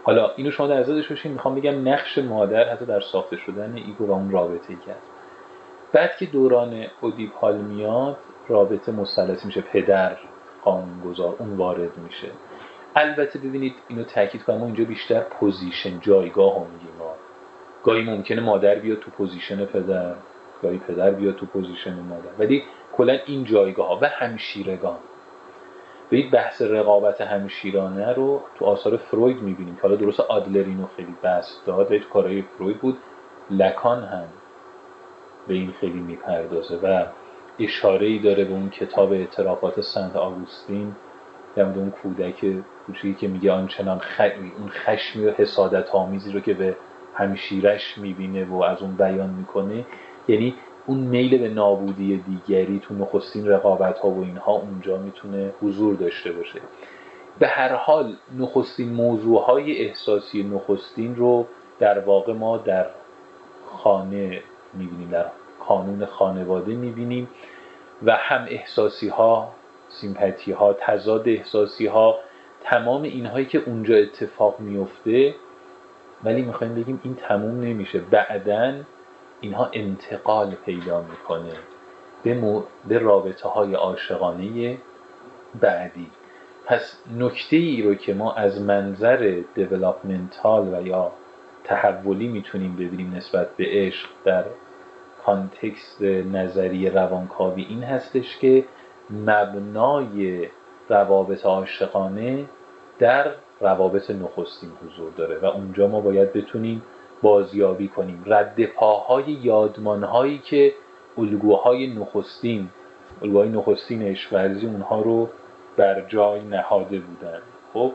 حالا اینو شما در ازادش باشین، میخوام بگم نقش مادر حتی در ساخته شدن ایگو و اون رابطه‌ای که هست. بعد که دوران اودیپال میاد، رابطه مثلثی میشه، پدر قانونگذار اون وارد میشه. البته ببینید اینو تاکید کنم، ما اینجا بیشتر پوزیشن جایگاه هم میگیم. گاهی ممکنه مادر بیاد تو پوزیشن پدر، گاهی پدر بیاد تو پوزیشن مادر، ولی کلا این جایگاه ها و همشیرگان. ببینید بحث رقابت همشیرانه رو تو آثار فروید میبینیم که حالا درست آدلر اینو خیلی بحث داده، تو کارهای فروید بود، لکان هم به این خیلی میپردازه و اشاره‌ای داره به اون کتاب اعترافات سنت آگوستین، در مورد اون کودک کوچیکی که میگه آنچنان اون خشمی و حسادت آمیزی رو که به همشیرش میبینه و از اون بیان میکنه، یعنی اون میل به نابودی دیگری تو نخستین رقابت ها و اینها اونجا میتونه حضور داشته باشه. به هر حال نخستین موضوع های احساسی نخستین رو در واقع ما در خانه میبینیم، در کانون خانواده میبینیم و هم احساسی ها، سیمپاتی ها، تضاد احساسی ها، تمام اینهایی که اونجا اتفاق میفته، ولی میخوایم بگیم این تموم نمیشه، بعدن اینها انتقال پیدا میکنه به رابطه های عاشقانه بعدی. پس نکته ای رو که ما از منظر دیولپمنتال و یا تحولی میتونیم ببینیم نسبت به عشق در کانتکست نظری روانکاوی این هستش که مبنای روابط عاشقانه در روابط نخستین حضور داره و اونجا ما باید بتونیم بازیابی کنیم رد پاهای یادمانهایی که الگوهای نخستین عشق‌ورزی اونها رو بر جای نهاده بودن. خب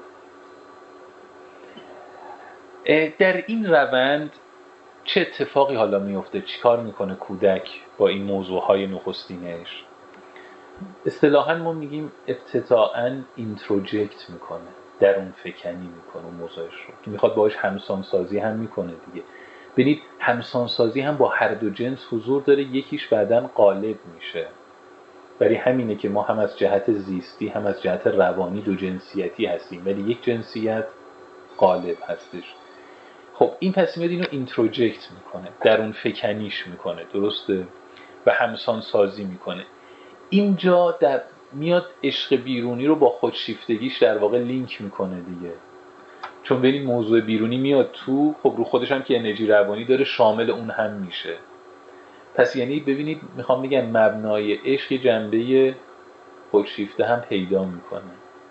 در این روند چه اتفاقی حالا میفته؟ چی کار میکنه کودک با این موضوعهای نخستینش؟ اصطلاحاً ما میگیم ابتداءً اینتروجکت میکنه، درون فکنی میکنه اون موضوعش رو که میخواد باهاش همسانسازی هم میکنه دیگه. ببینید همسانسازی هم با هر دو جنس حضور داره، یکیش بعداً غالب میشه. برای همینه که ما هم از جهت زیستی هم از جهت روانی دو جنسیتی هستیم، ولی یک جنسیت غالب هستش. خب این پس میاد اینو اینتروجکت میکنه، درون فکنیش میکنه، درسته؟ و همسانسازی میکنه. اینجا میاد عشق بیرونی رو با خودشیفتگیش در واقع لینک میکنه دیگه، چون ببینید موضوع بیرونی میاد تو، خب رو خودش هم که انرژی روانی داره شامل اون هم میشه. پس یعنی ببینید میخوام بگم مبنای عشق جنبه خودشیفته هم پیدا میکنه.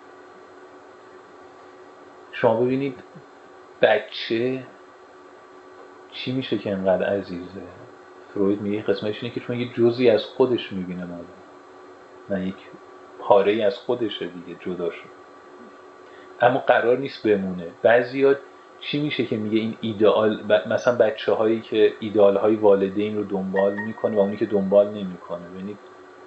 شما ببینید بچه چی میشه که انقدر عزیزه؟ فروید میگه قسمتش اینه که چون یه جزئی از خودش میبینه مادر، نه یک پاره‌ای از خودشه دیگه، جدا شد، اما قرار نیست بمونه. بعضیا چی میشه که میگه این ایدئال، مثلا بچه‌هایی که ایدئال‌های والدین رو دنبال میکنه و اونی که دنبال نمیکنه، ببینید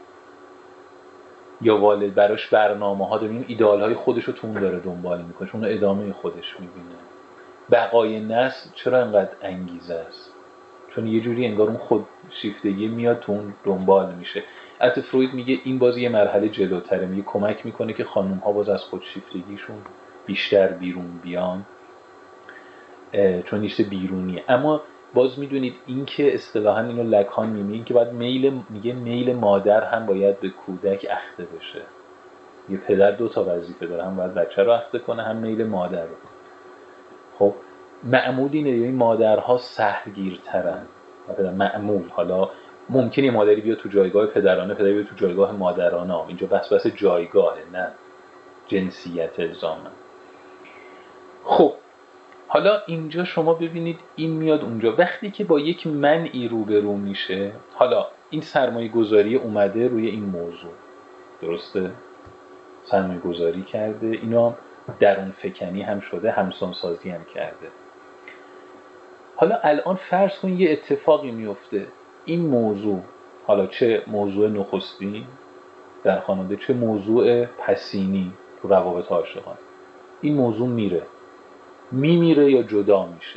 یا والد براش برنامه‌ها داره، این ایدئال‌های خودش رو تو اون داره دنبال میکنه، چون اون ادامه خودش میبینه. بقای نسل چرا انقدر انگیزه است؟ چون یه جوری انگار اون خودشیفتگی میاد تو اون دنبال میشه. البته فروید میگه این باز یه مرحله جلوتره، میگه کمک میکنه که خانم‌ها باز از خودشیفتگیشون بیشتر بیرون بیان، چون نیست بیرونیه. اما باز میدونید این که اصطلاحاً اینو لکان میگه که بعد میل مادر هم باید به کودک اخته بشه. یه پدر دو تا وظیفه داره، هم باید بچه رو اخته کنه، هم میل مادر رو. خب معمول اینه، این مادرها سهلگیرترن. معمول، حالا ممکنه یه مادری بیاد تو جایگاه پدرانه، پدری بیاد تو جایگاه مادرانه، اینجا بس جایگاهه، نه جنسیت الزاماً. خب حالا اینجا شما ببینید این میاد اونجا وقتی که با یک منعی روبرو میشه. حالا این سرمایه گذاری اومده روی این موضوع، درسته؟ سرمایه گذاری کرده، اینا درون فکنی هم شده، همسانسازی هم کرده. حالا الان فرض کن یه اتفاقی میفته، این موضوع، حالا چه موضوع نخستین در خانواده، چه موضوع پسینی تو روابط عاشقانه، این موضوع میمیره یا جدا میشه.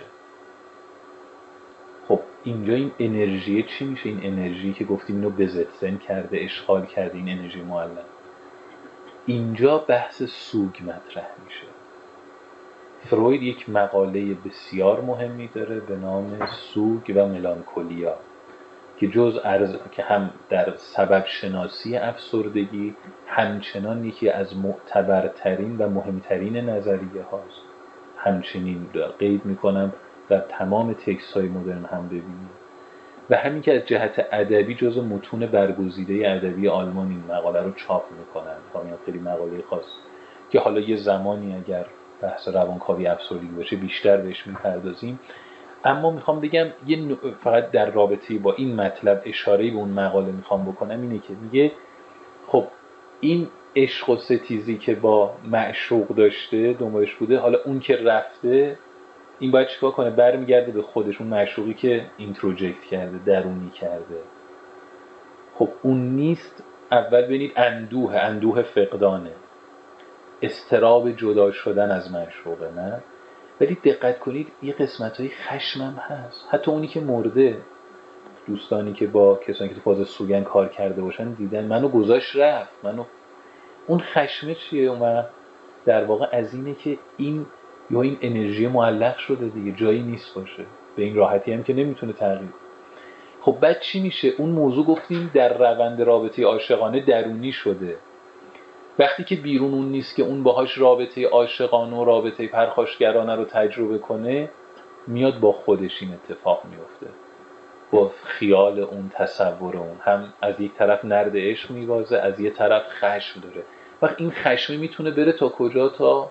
خب اینجا این انرژی چی میشه؟ این انرژی که گفتیم اینو بزتسن کرده، اشغال کرده، این انرژی معلم. اینجا بحث سوگ مطرح میشه. فروید یک مقاله بسیار مهمی داره به نام سوگ و ملانکولیا که که هم در سبب شناسی افسردگی همچنان یکی از معتبرترین و مهمترین نظریه هاست. همچنین قید میکنم در تمام تکست های مدرن هم ببینید و همین که از جهت ادبی جزو متون برگزیده ادبی آلمان این مقاله رو چاپ میکنن. خیلی مقاله خاص که حالا یه زمانی اگر بحث روانکاوی افسردگی باشه بیشتر بهش میپردازیم. اما میخوام بگم فقط در رابطه با این مطلب اشاره‌ای به اون مقاله میخوام بکنم اینه که میگه خب این عشق و ستیزی که با معشوق داشته دنبالش بوده، حالا اون که رفته این باید چیکار کنه؟ برمیگرده به خودش، اون معشوقی که اینتروجکت کرده، درونی کرده. خب اون نیست. اول ببینید اندوه فقدانه، استراب جدا شدن از معشوقه، نه؟ ولی دقت کنید یه قسمت‌های خشمم هست. حتی اونی که مرده، دوستانی که با کسانی که تو فاز سوگن کار کرده باشن دیدن منو گذاشت رفت، اون خشمه چیه؟ و در واقع از اینه که این انرژی معلق شده دیگه، جایی نیست باشه، به این راحتی هم که نمیتونه تغییر. خب بعد چی میشه؟ اون موضوع گفتیم در روند رابطه عاشقانه درونی شده. وقتی که بیرون اون نیست که اون باهاش رابطه عاشقانه و رابطه پرخاشگرانه رو تجربه کنه، میاد با خودش این اتفاق میفته، با خیال اون، تصور اون. هم از یک طرف نرد عشق میوازه، از یک طرف خشم داره. وقت این خشم میتونه بره تا کجا؟ تا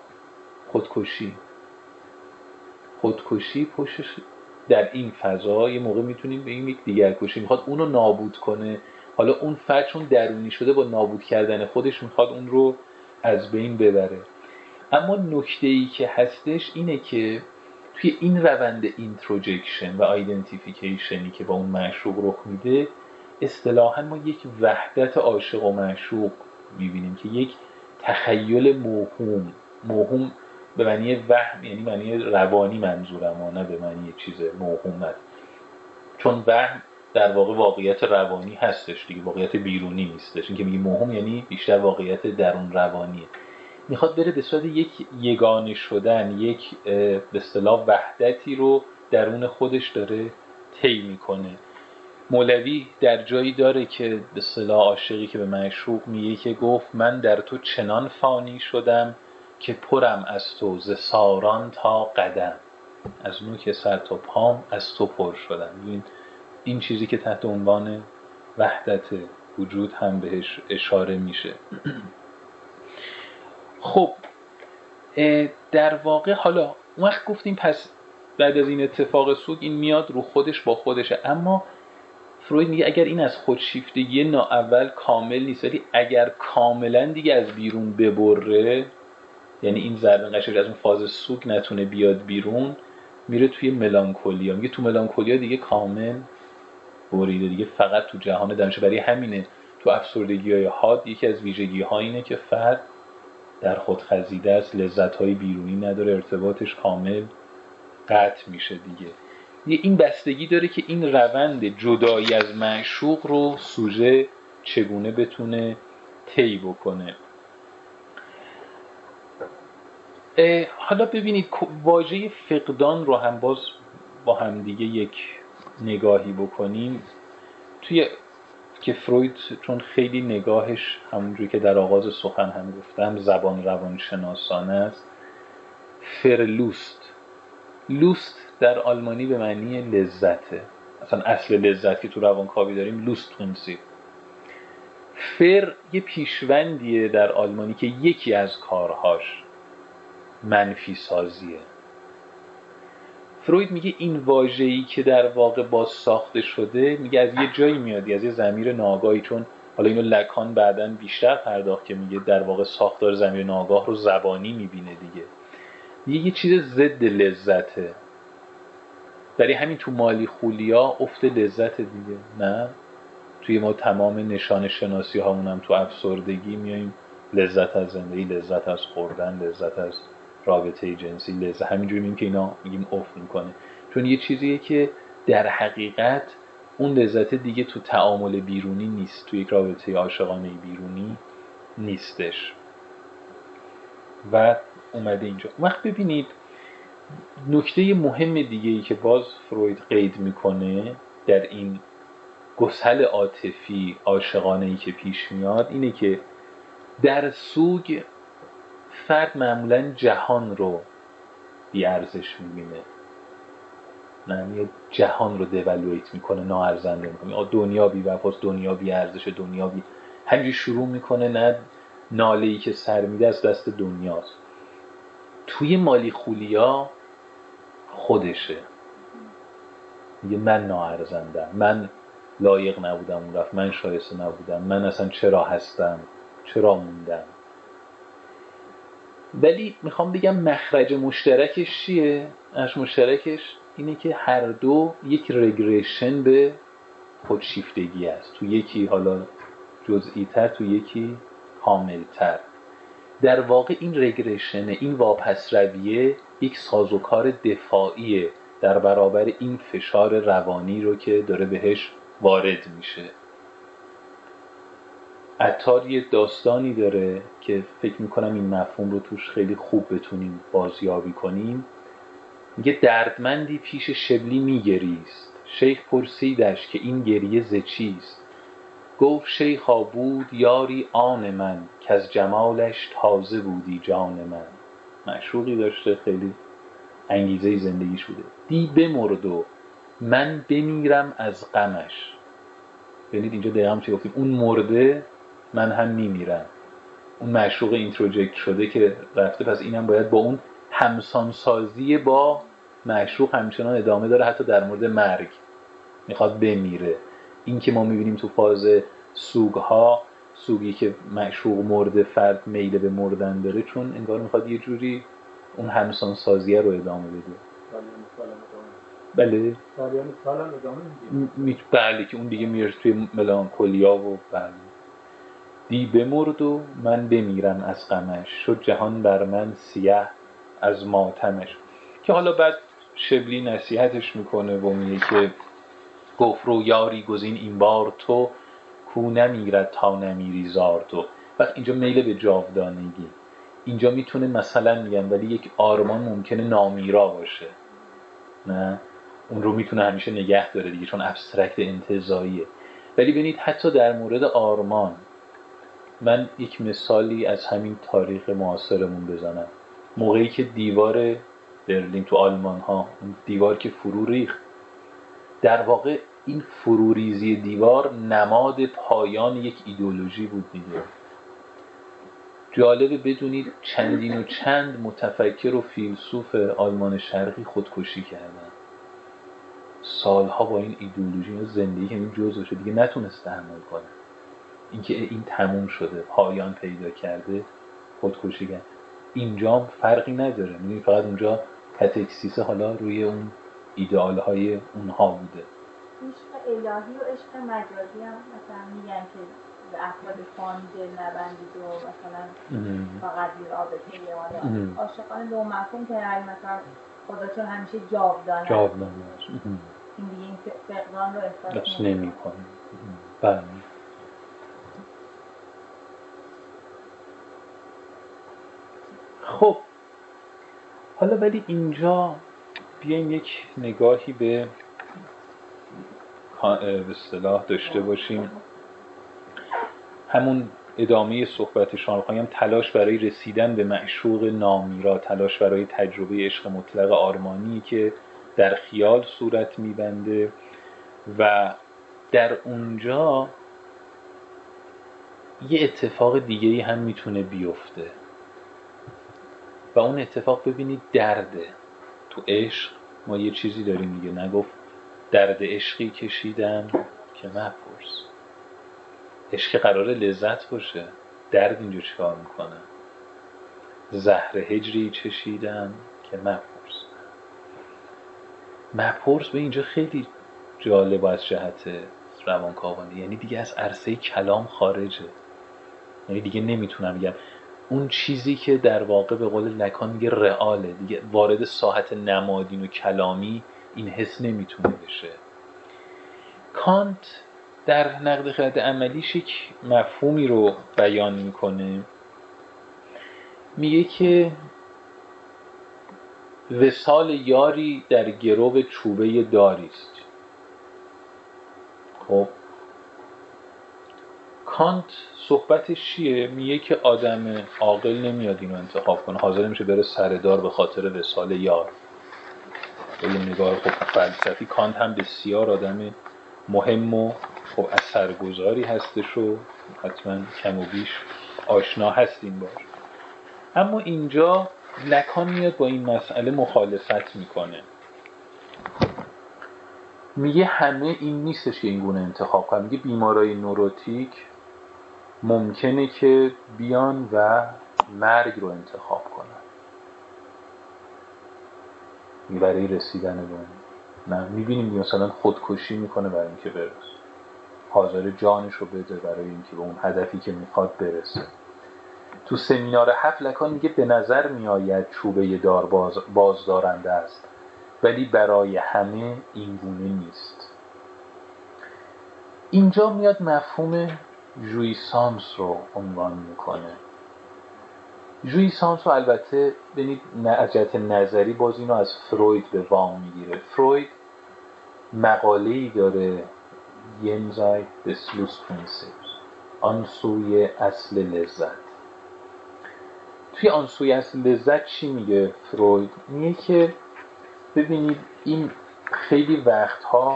خودکشی پشتش در این فضا یه موقع میتونیم بگیم یک دیگر کشی، میخواد اونو نابود کنه. حالا اون فرد چون درونی شده با نابود کردن خودش میخواد اون رو از بین ببره. اما نکته‌ای که هستش اینه که توی این روند اینتروجکشن و آیدنتیفیکیشنی که با اون معشوق رخ میده، اصطلاحاً ما یک وحدت عاشق و معشوق میبینیم که یک تخیل موهوم به معنی وهم، یعنی معنی روانی منظورم، نه به معنی چیز موهومت، چون وهم در واقع واقعیت روانی هستش دیگه، واقعیت بیرونی نیستش. این که میگه موهوم یعنی بیشتر واقعیت درون روانیه. میخواد بره به صورت یک یگانه شدن، یک به اصطلاح وحدتی رو درون خودش داره طی میکنه. مولوی در جایی داره که به اصطلاح عاشقی که به معشوق میگه که گفت من در تو چنان فانی شدم که پرم از تو ز ساران تا قدم، از نوک سر تا پام از تو پر شدم. این چیزی که تحت عنوان وحدت وجود هم بهش اشاره میشه. خب در واقع حالا اون وقت گفتیم پس بعد از این اتفاق سوگ این میاد رو خودش با خودشه. اما فروید میگه اگر این از خودشیفتگی اول کامل نیست، ولی اگر کاملا دیگه از بیرون ببره، یعنی این ذره قشنگ از اون فاز سوگ نتونه بیاد بیرون، میره توی ملانکولیا. میگه تو ملانکولیا دیگه کامل بریده دیگه، فقط تو جهان درونشه. برای همینه تو افسردگی‌های حاد یکی از ویژگی‌ها اینه که فرد در خود خزیده است، لذت‌های بیرونی نداره، ارتباطش کامل قطع میشه دیگه. این بستگی داره که این روند جدایی از معشوق رو سوژه چگونه بتونه طی بکنه. حالا ببینید واژه فقدان رو هم باز با هم دیگه یک نگاهی بکنیم. توی که فروید چون خیلی نگاهش همونجوری که در آغاز سخن هم گفتم زبان روانشناسانه است، لوست در آلمانی به معنی لذته. اصلا اصل لذت که تو روانکاوی داریم لوست پرینسیپ. یه پیشوندیه در آلمانی که یکی از کارهاش منفی سازیه. فروید میگه این واژه‌ای که در واقع باز ساخته شده، میگه از یه جایی میادی، از یه ضمیر ناآگاهی. چون حالا اینو لکان بعداً بیشتر پرداخت که میگه در واقع ساختار ضمیر ناآگاه رو زبانی میبینه دیگه. یه چیز ضد لذته. برای همین تو مالی خولیا افت لذت دیگه، نه؟ توی ما تمام نشان شناسی هامونم تو افسردگی میایم لذت از زندگی، لذت از خوردن، لذت از رابطه جنسی، لذت همینجوری میگیم که اینا میگیم افت میکنه، چون یه چیزیه که در حقیقت اون لذت دیگه تو تعامل بیرونی نیست، تو یک رابطه عاشقانه بیرونی نیستش و اومده اینجا. وقت ببینید نکته مهم دیگه‌ای که باز فروید قید میکنه در این گسل عاطفی عاشقانه‌ای که پیش میاد اینه که در سوگ فرد معمولاً جهان رو بی‌ارزش میبینه، یعنی جهان رو دیوالویت میکنه، ناارزنده میکنه. دنیا بی وفاست، دنیا بی ارزش، دنیا بی، همینجوری شروع میکنه. نه ناله‌ای که سر میده از دست دنیاست. توی مالی خولیا خودشه، میگه من ناارزندم، من لایق نبودم اون رفت، من شایسته نبودم، من اصلا چرا هستم، چرا موندم. ولی میخوام بگم مخرج مشترکش چیه؟ مشترکش اینه که هر دو یک رگرشن به خودشیفتگی است. تو یکی حالا جزئی تر، تو یکی کامل تر. در واقع این رگرشن، این واپس رویه یک سازوکار دفاعیه در برابر این فشار روانی رو که داره بهش وارد میشه. عطار یه داستانی داره که فکر میکنم این مفهوم رو توش خیلی خوب بتونیم بازیابی کنیم. میگه دردمندی پیش شبلی میگریست، شیخ پرسیدش که این گریه ز چیست؟ گفت شیخا بود یاری آن من، که از جمالش تازه بودی جان من. معشوقی داشته، خیلی انگیزه زندگیش بوده. دی بمرد و من بمیرم از غمش. ببینید اینجا دقیقا چی گفتیم، اون مرده من هم میمیرم. اون معشوق اینتروجکت شده که رفته، پس اینم باید با اون همسانسازی با معشوق همچنان ادامه داره، حتی در مورد مرگ میخواد بمیره. این که ما میبینیم تو فاز سوگی که معشوق مرده فرد میل به مردن داره، چون انگار میخواد یه جوری اون همسانسازیه رو ادامه بده. بله بله که اون دیگه میره توی ملانکولیا و بله. دی بمرد و من بمیرم از غمش، شد جهان بر من سیاه از ماتمش. که حالا بعد شبلی نصیحتش میکنه و میگه که گفت رو یاری گزین این بار تو، کو نمیرد تا نمیری زار تو. وقت اینجا میل به جاودانگی، اینجا میتونه مثلا میگم ولی یک آرمان ممکنه نامیرا باشه، نه اون رو میتونه همیشه نگه داره دیگه، چون ابسترکت انتزاعیه. ولی ببینید حتی در مورد آرمان، من یک مثالی از همین تاریخ معاصرمون بزنم. موقعی که دیوار برلین تو آلمان ها، اون دیوار که فرو ریخت، در واقع این فروریزی دیوار نماد پایان یک ایدئولوژی بود دیگه. جالبه بدونید چندین و چند متفکر و فیلسوف آلمان شرقی خودکشی کردن، سالها با این ایدئولوژی زندگی که این جزء دیگه نتونسته تحمل کنه. اینکه این تموم شده، پایان پیدا کرده، خودکشی کرد. اینجا فرقی نداره، میدونی فقط اونجا کاتکسیسه حالا روی اون ایدئالهای اونها بوده. عشق الهی و عشق مجازی هم مثلا میگن که به افراد فانی دل نبندید و مثلا فقط این رابطه عاشقانه به اون مفهوم که مثلا خداتون همیشه جاودانه این دیگه این فقدان رو احساس نمی‌کنه. بله. خب حالا ولی اینجا بیایم یک نگاهی به اصطلاح داشته باشیم، همون ادامه صحبتشان خواهیم، تلاش برای رسیدن به معشوق نامیرا، تلاش برای تجربه عشق مطلق آرمانی که در خیال صورت میبنده و در اونجا یه اتفاق دیگه‌ای هم میتونه بیفته و اون اتفاق ببینید درده. تو عشق ما یه چیزی داریم دیگه، نگفت درد عشقی کشیدم که مپرس. عشق قراره لذت باشه، درد اینجا چیکار میکنه؟ زهر هجری چشیدم که مپرس به اینجا خیلی جالب از جهت روانکاوانه، یعنی دیگه از عرصه کلام خارجه، یعنی دیگه نمیتونم بگم اون چیزی که در واقع به قول لکان میگه رئاله، دیگه وارد ساحت نمادین و کلامی این حس نمیتونه بشه. کانت در نقد خرد عملیش یک مفهومی رو بیان میکنه، میگه که وصال یاری در گرو چوبه داری است. خب کانت صحبتش چیه؟ میگه که آدم عاقل نمیاد اینو انتخاب کنه، حاضر نمیشه بره سر دار به خاطر وصال یار. خیلی نگاه خب فلسفی کانت هم بسیار آدم مهم و خب اثرگذاری هستش و حتما کم و بیش آشنا هستیم باش. اما اینجا لکان میاد با این مسئله مخالفت میکنه، میگه همه این نیستش که این گونه انتخاب کنن. میگه بیمارای نوروتیک ممکنه که بیان و مرگ رو انتخاب کنن برای رسیدن به اون. نه میبینیم مثلا خودکشی میکنه برای اینکه برسه، حاضر جانش رو بده برای اینکه به اون هدفی که میخواد برسه. تو سمینار 7 لکان میگه به نظر میآید چوبه دار بازدارنده است، ولی برای همه این گونه نیست. اینجا میاد مفهوم ژویسانس رو عنوان میکنه. ژویسانس رو البته ببینید از جهت نظری باز اینو از فروید به وام میگیره. فروید مقاله‌ای داره jenseits des Lustprinzips، آن سوی اصل لذت. توی آن سوی اصل لذت چی میگه فروید؟ میگه که ببینید این خیلی وقتها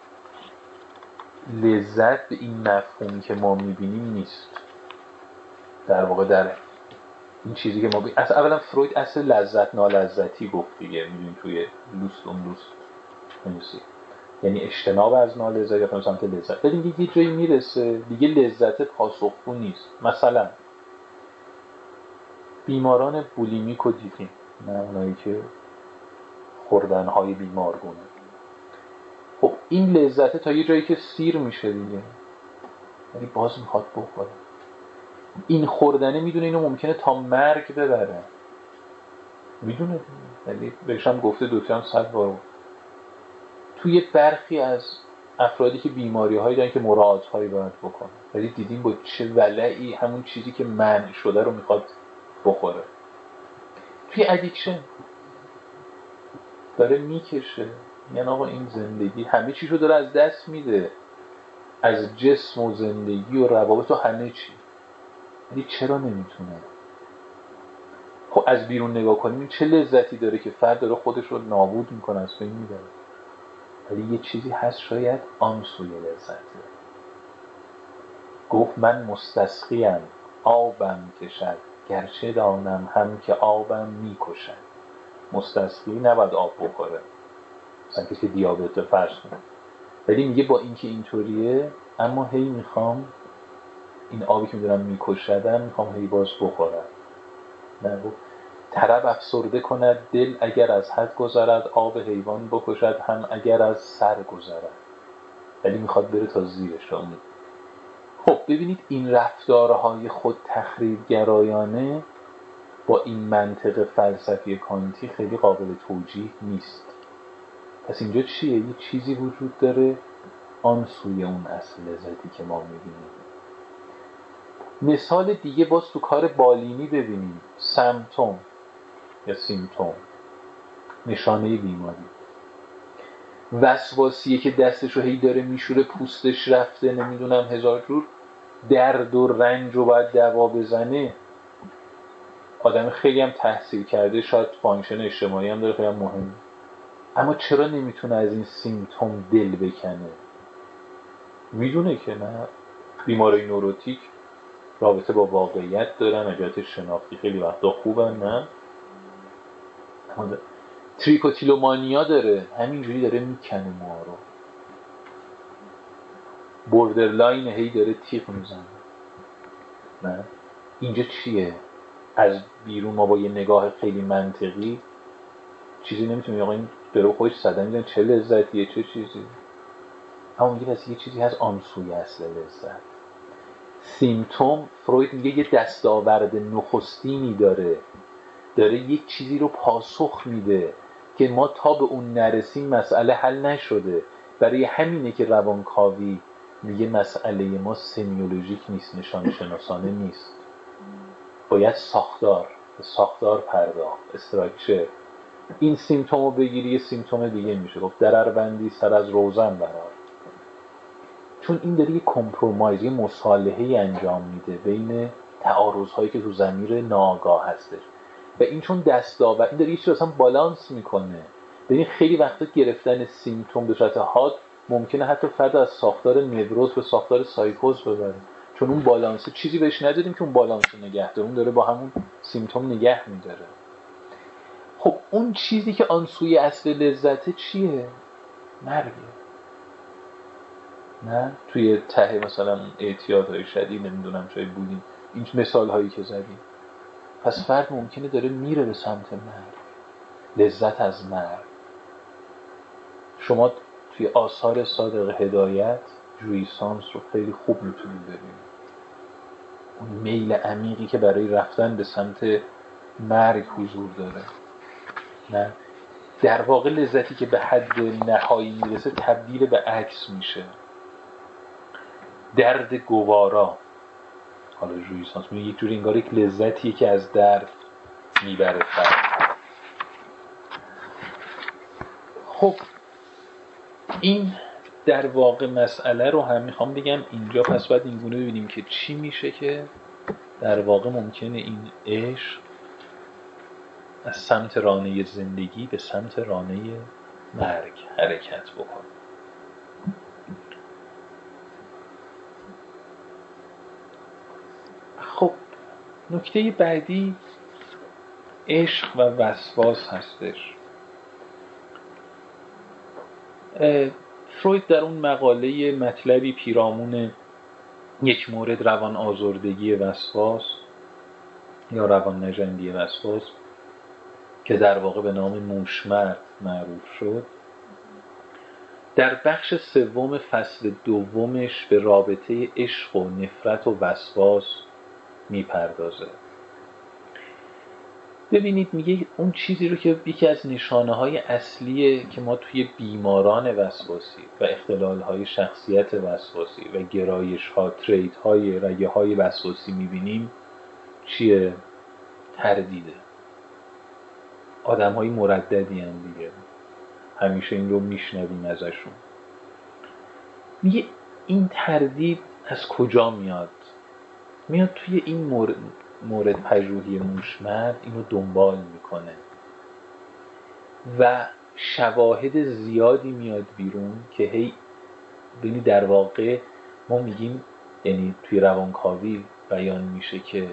لذت به این مفهومی که ما میبینیم نیست. در واقع در این چیزی که ما اصلا اولا فروید اصل لذت نالذتی گفت دیگه، میدونید توی لوست نمیسی، یعنی اجتناب از نالذت یا سمت لذت. ولی دیگه یه جایی میرسه دیگه لذت پاسخگو نیست. مثلا بیماران بولیمیک رو دیدیم، نه اونایی که خوردنهای بیمارگونه. خب این لذت تا یه جایی که سیر میشه دیگه، ولی باز میخواد بخوره. این خوردنه میدونه اینو ممکنه تا مرگ ببره، میدونه دیگه، ولی بهشم گفته دکترم 100 بار توی برخی از افرادی که بیماری هایی دارن که مراعات هایی باید بکنه، ولی دیدیم با چه ولعی همون چیزی که منع شده رو میخواد بخوره. توی ادیکشن داره میکشه، یعنی آقا این زندگی همه چیشو داره از دست میده، از جسم و زندگی و روابط و همه چی، ولی چرا نمیتونه؟ خب از بیرون نگاه کنیم این چه لذتی داره که فرد داره خودش رو نابود میکنه، از بین میبره، ولی یه چیزی هست شاید آن سوی لذته. گفت من مستسقیم آبم کشد، گرچه دانم هم که آبم میکشد. مستسقی نباید آب بخوره، مثلا کسی که دیابت فرض کنه، ولی میگه با اینکه اینطوریه اما هی میخوام این آبی که میدونم میکشدم میخوام هی باز بخورم. نه طرب افسرده کند دل اگر از حد گذرد، آب حیوان بکشد هم اگر از سر گذرد، ولی میخواد بره تا زیرش. خب ببینید این رفتارهای خود تخریبگرایانه با این منطق فلسفی کانتی خیلی قابل توجیه نیست. پس اینجا چیه؟ یه چیزی وجود داره آن سوی اون اصل لذتی که ما میبینیم. مثال دیگه باز تو کار بالینی ببینیم، سمپتوم یا سیمتوم، نشانه بیماری. وسواسیه که دستش رو هی داره میشوره، پوستش رفته، نمیدونم هزار جور درد و رنج رو باید دوا بزنه. آدم خیلی هم تحصیل کرده، شاید فانکشن اجتماعی هم داره، خیلی هم مهم، اما چرا نمیتونه از این سیمتوم دل بکنه؟ میدونه که نه، بیماری نوروتیک رابطه با واقعیت دارن، اجازت شناختی خیلی وقتا خوبن، نه تریکوتیلومانیا داره، همینجوری داره میکنه ما رو، بوردرلاین هی داره تیغ میزنه. نه اینجا چیه؟ از بیرون ما با یه نگاه خیلی منطقی چیزی نمیتونیم، آقا این برو خودش صدم میدن چه لذتیه چه چیزی، اما میگه پس یه چیزی هست آن سوی اصل لذت. سیمتوم فروید میگه یه دستاورد نخستینی داره یه چیزی رو پاسخ میده که ما تا به اون نرسیم مسئله حل نشده. برای همینه که روانکاوی میگه مسئله ما سمیولوژیک نیست، نشان شناسانه نیست، باید ساختار پرداخت، استراکچر. این سیمتوم رو بگیری یه سیمتوم دیگه میشه گفت درربندی سر از روزن برار، چون این داره یه کمپرومایز، یه مصالحه‌ای انجام میده بین تعارض‌هایی که تو ضمیر ناآگاه هستش و این چون دستاورد این داره یه چیزی اصلا بالانس میکنه. ببین خیلی وقتا گرفتن سیمتوم به صورت حاد ممکنه حتی فرد از ساختار نوروز به ساختار سایکوز ببره، چون اون بالانس چیزی بهش ندادیم که اون بالانس رو نگه داره، اون داره با همون سیمتوم نگه میداره. خب اون چیزی که آن سوی اصل لذت چیه؟ مرگه. نه توی ته مثلا اعتیادهای شدید نمیدونم شاید بودیم این مثال هایی که زدیم. پس فرد ممکنه داره میره به سمت مرگ، لذت از مرگ. شما توی آثار صادق هدایت جویسانس رو خیلی خوب میتونید ببینید، اون میل عمیقی که برای رفتن به سمت مرگ حضور داره. نه در واقع لذتی که به حد نهایی میرسه تبدیل به عکس میشه، درد گوارا. حالا جویسانس میگه یک جوری انگار یک لذتیه که از درد میبره فرد. خب این در واقع مسئله رو هم میخوام بگم اینجا، پس باید این گونه ببینیم که چی میشه که در واقع ممکنه این عشق از سمت رانه زندگی به سمت رانه مرگ حرکت بکنه. خب نکته بعدی عشق و وسواس هستش. فروید در اون مقاله مطلبی پیرامون یک مورد روان آزردگی وسواس یا روان نژندی وسواس که در واقع به نام موشمرد معروف شد، در بخش سوم فصل دومش به رابطه عشق و نفرت و وسواس میپردازه. ببینید میگه اون چیزی رو که یکی از نشانه‌های اصلیه که ما توی بیماران وسواسی و اختلال‌های شخصیت وسواسی و گرایش‌ها، تریت‌های رگه‌های وسواسی می‌بینیم چیه؟ تردیده. آدم‌های مرددی هم دیگه، همیشه این رو میشنویم ازشون. میگه این تردید از کجا میاد؟ میاد توی این مورد پژوهی موشمرد اینو دنبال میکنه و شواهد زیادی میاد بیرون که هی ببینی در واقع ما میگیم، یعنی توی روانکاوی بیان میشه که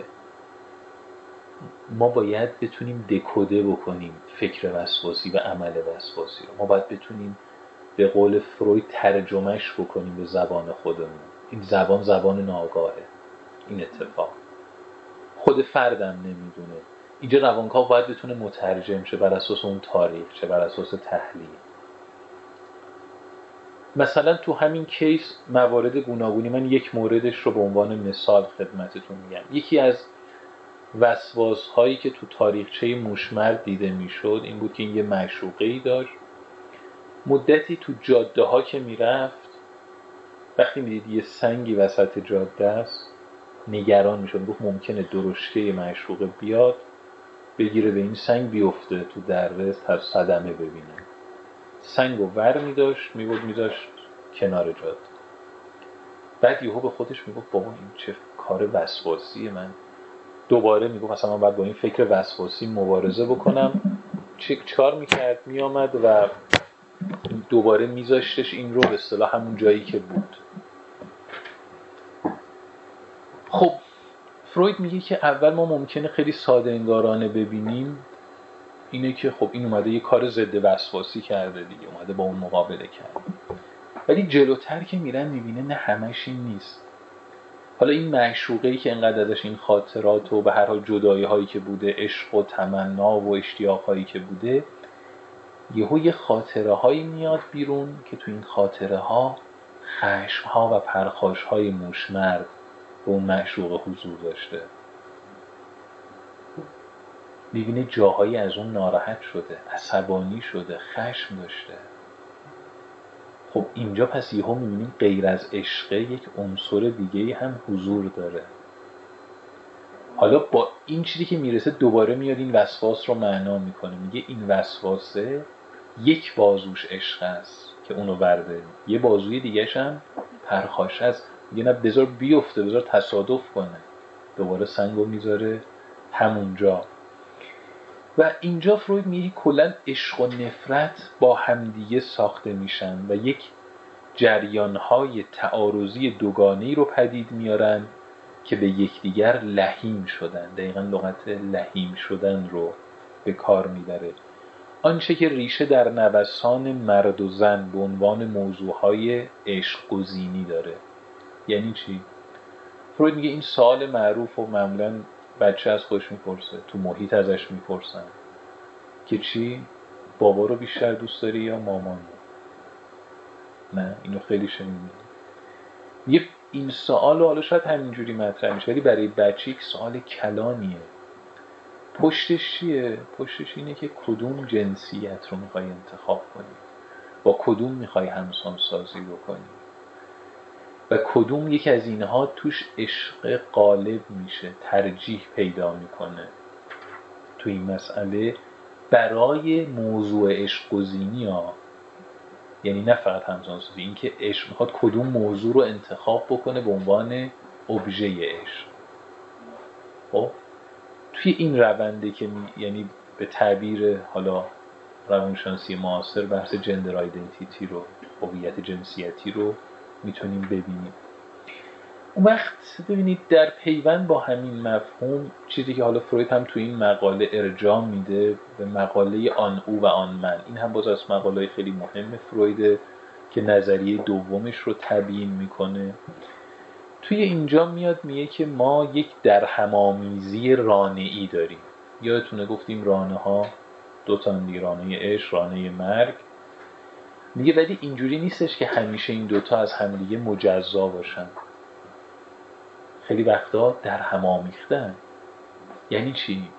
ما باید بتونیم دکوده بکنیم فکر وسواسی و عمل وسواسی رو. ما باید بتونیم به قول فروید ترجمهش بکنیم به زبان خودمون. این زبان ناآگاهه. این اتفاق خود فردم نمیدونه. اینجا روانکاو باید بتونه مترجم شه بر اساس اون تاریخ، چه بر اساس تحلیل. مثلا تو همین کیس موارد گوناگونی، من یک موردش رو به عنوان مثال خدمتتون میگم. یکی از وسواس هایی که تو تاریخچه موشمرد دیده میشد این بود که این یه معشوقه‌ای داشت، مدتی تو جاده ها که میرفت وقتی میدید یه سنگی وسط جاده است نگران میشد، گفت ممکنه درشکه معشوقه بیاد بگیره به این سنگ بیفته تو دره، تا صدمه ببینه. سنگو ور میداشت میذاشت کنار جاده. بعد یهو به خودش میگفت بابا این چه کار وسواسیه. من دوباره میگفت مثلا من باید با این فکر وسواسی مبارزه بکنم. چیکار میکرد؟ میامد و دوباره میذاشتش این رو به اصطلاح همون جایی که بود. خب فروید میگه که اول ما ممکنه خیلی ساده انگارانه ببینیم اینه که خب این اومده یه کار ضد وسواسی کرده دیگه، اومده با اون مقابله کرده. ولی جلوتر که میرن میبینه نه همش این نیست. حالا این معشوقه‌ای که انقدر ازش این خاطرات و به هر حال جدایی هایی که بوده، عشق و تمنا و اشتیاق هایی که بوده، یهو یه خاطره هایی میاد بیرون که تو این خاطره ها خشم ها و پرخاش های موشمرد به اون معشوقه حضور داشته. میبینه جاهایی از اون ناراحت شده، عصبانی شده، خشم داشته. خب اینجا پس یهو میبینیم غیر از عشقه یک عنصر دیگه‌ای هم حضور داره. حالا با این چیزی که میرسه دوباره میاد این وسواس رو معنا میکنه، میگه این وسواسه یک بازوش عشق است که اونو برده، یه بازوی دیگه‌ش هم پرخاش است. میگه نه بذار بیفته، بذار تصادف کنه، دوباره سنگو میذاره همونجا. و اینجا فروید میگه کلا عشق و نفرت با همدیگه ساخته میشن و یک جریانهای تعارضی دوگانه‌ای رو پدید میارن که به یکدیگر لحیم شدن. دقیقاً لغت لحیم شدن رو به کار میبره. آنچه که ریشه در نوسان مرد و زن به عنوان موضوعهای عشق گزینی داره. یعنی چی؟ فروید میگه این سوال معروف و معمولاً بچه از خودش میپرسه، تو محیط ازش میپرسن که چی؟ بابا رو بیشتر دوست داری یا مامان؟ نه، اینو خیلی شنیدیم. میگه این سوال حالا شاید همینجوری مطرح میشه ولی برای بچه یک سوال کلانیه. پشتش چیه؟ پشتش اینه که کدوم جنسیت رو میخوای انتخاب کنی، با کدوم میخوای همسان سازی بکنی و کدوم یک از اینها توش عشق غالب میشه، ترجیح پیدا میکنه تو این مسئله برای موضوع عشق گزینی ها. یعنی نه فقط همسان سازی، این که عشق میخواد کدوم موضوع رو انتخاب بکنه به عنوان ابژه عشق. خب توی این رونده که یعنی به تعبیر حالا روانشناسی معاصر بحث جندر آیدنتیتی رو، هویت جنسیتی رو میتونیم ببینیم. اون وقت ببینید در پیوند با همین مفهوم چیزی که حالا فروید هم تو این مقاله ارجاع میده به مقاله آن او و آن من، این هم باز از مقاله‌های خیلی مهم فرویده که نظریه دومش رو تبیین میکنه. توی اینجا میاد میگه که ما یک درهم‌آمیزی رانعی داریم. یادتونه گفتیم رانه ها دو تا دیگه، رانه عشق، رانه مرگ. میگه ولی اینجوری نیستش که همیشه این دوتا از همدیگه مجزا باشن. خیلی وقتا درهم‌آمیختن. یعنی چی؟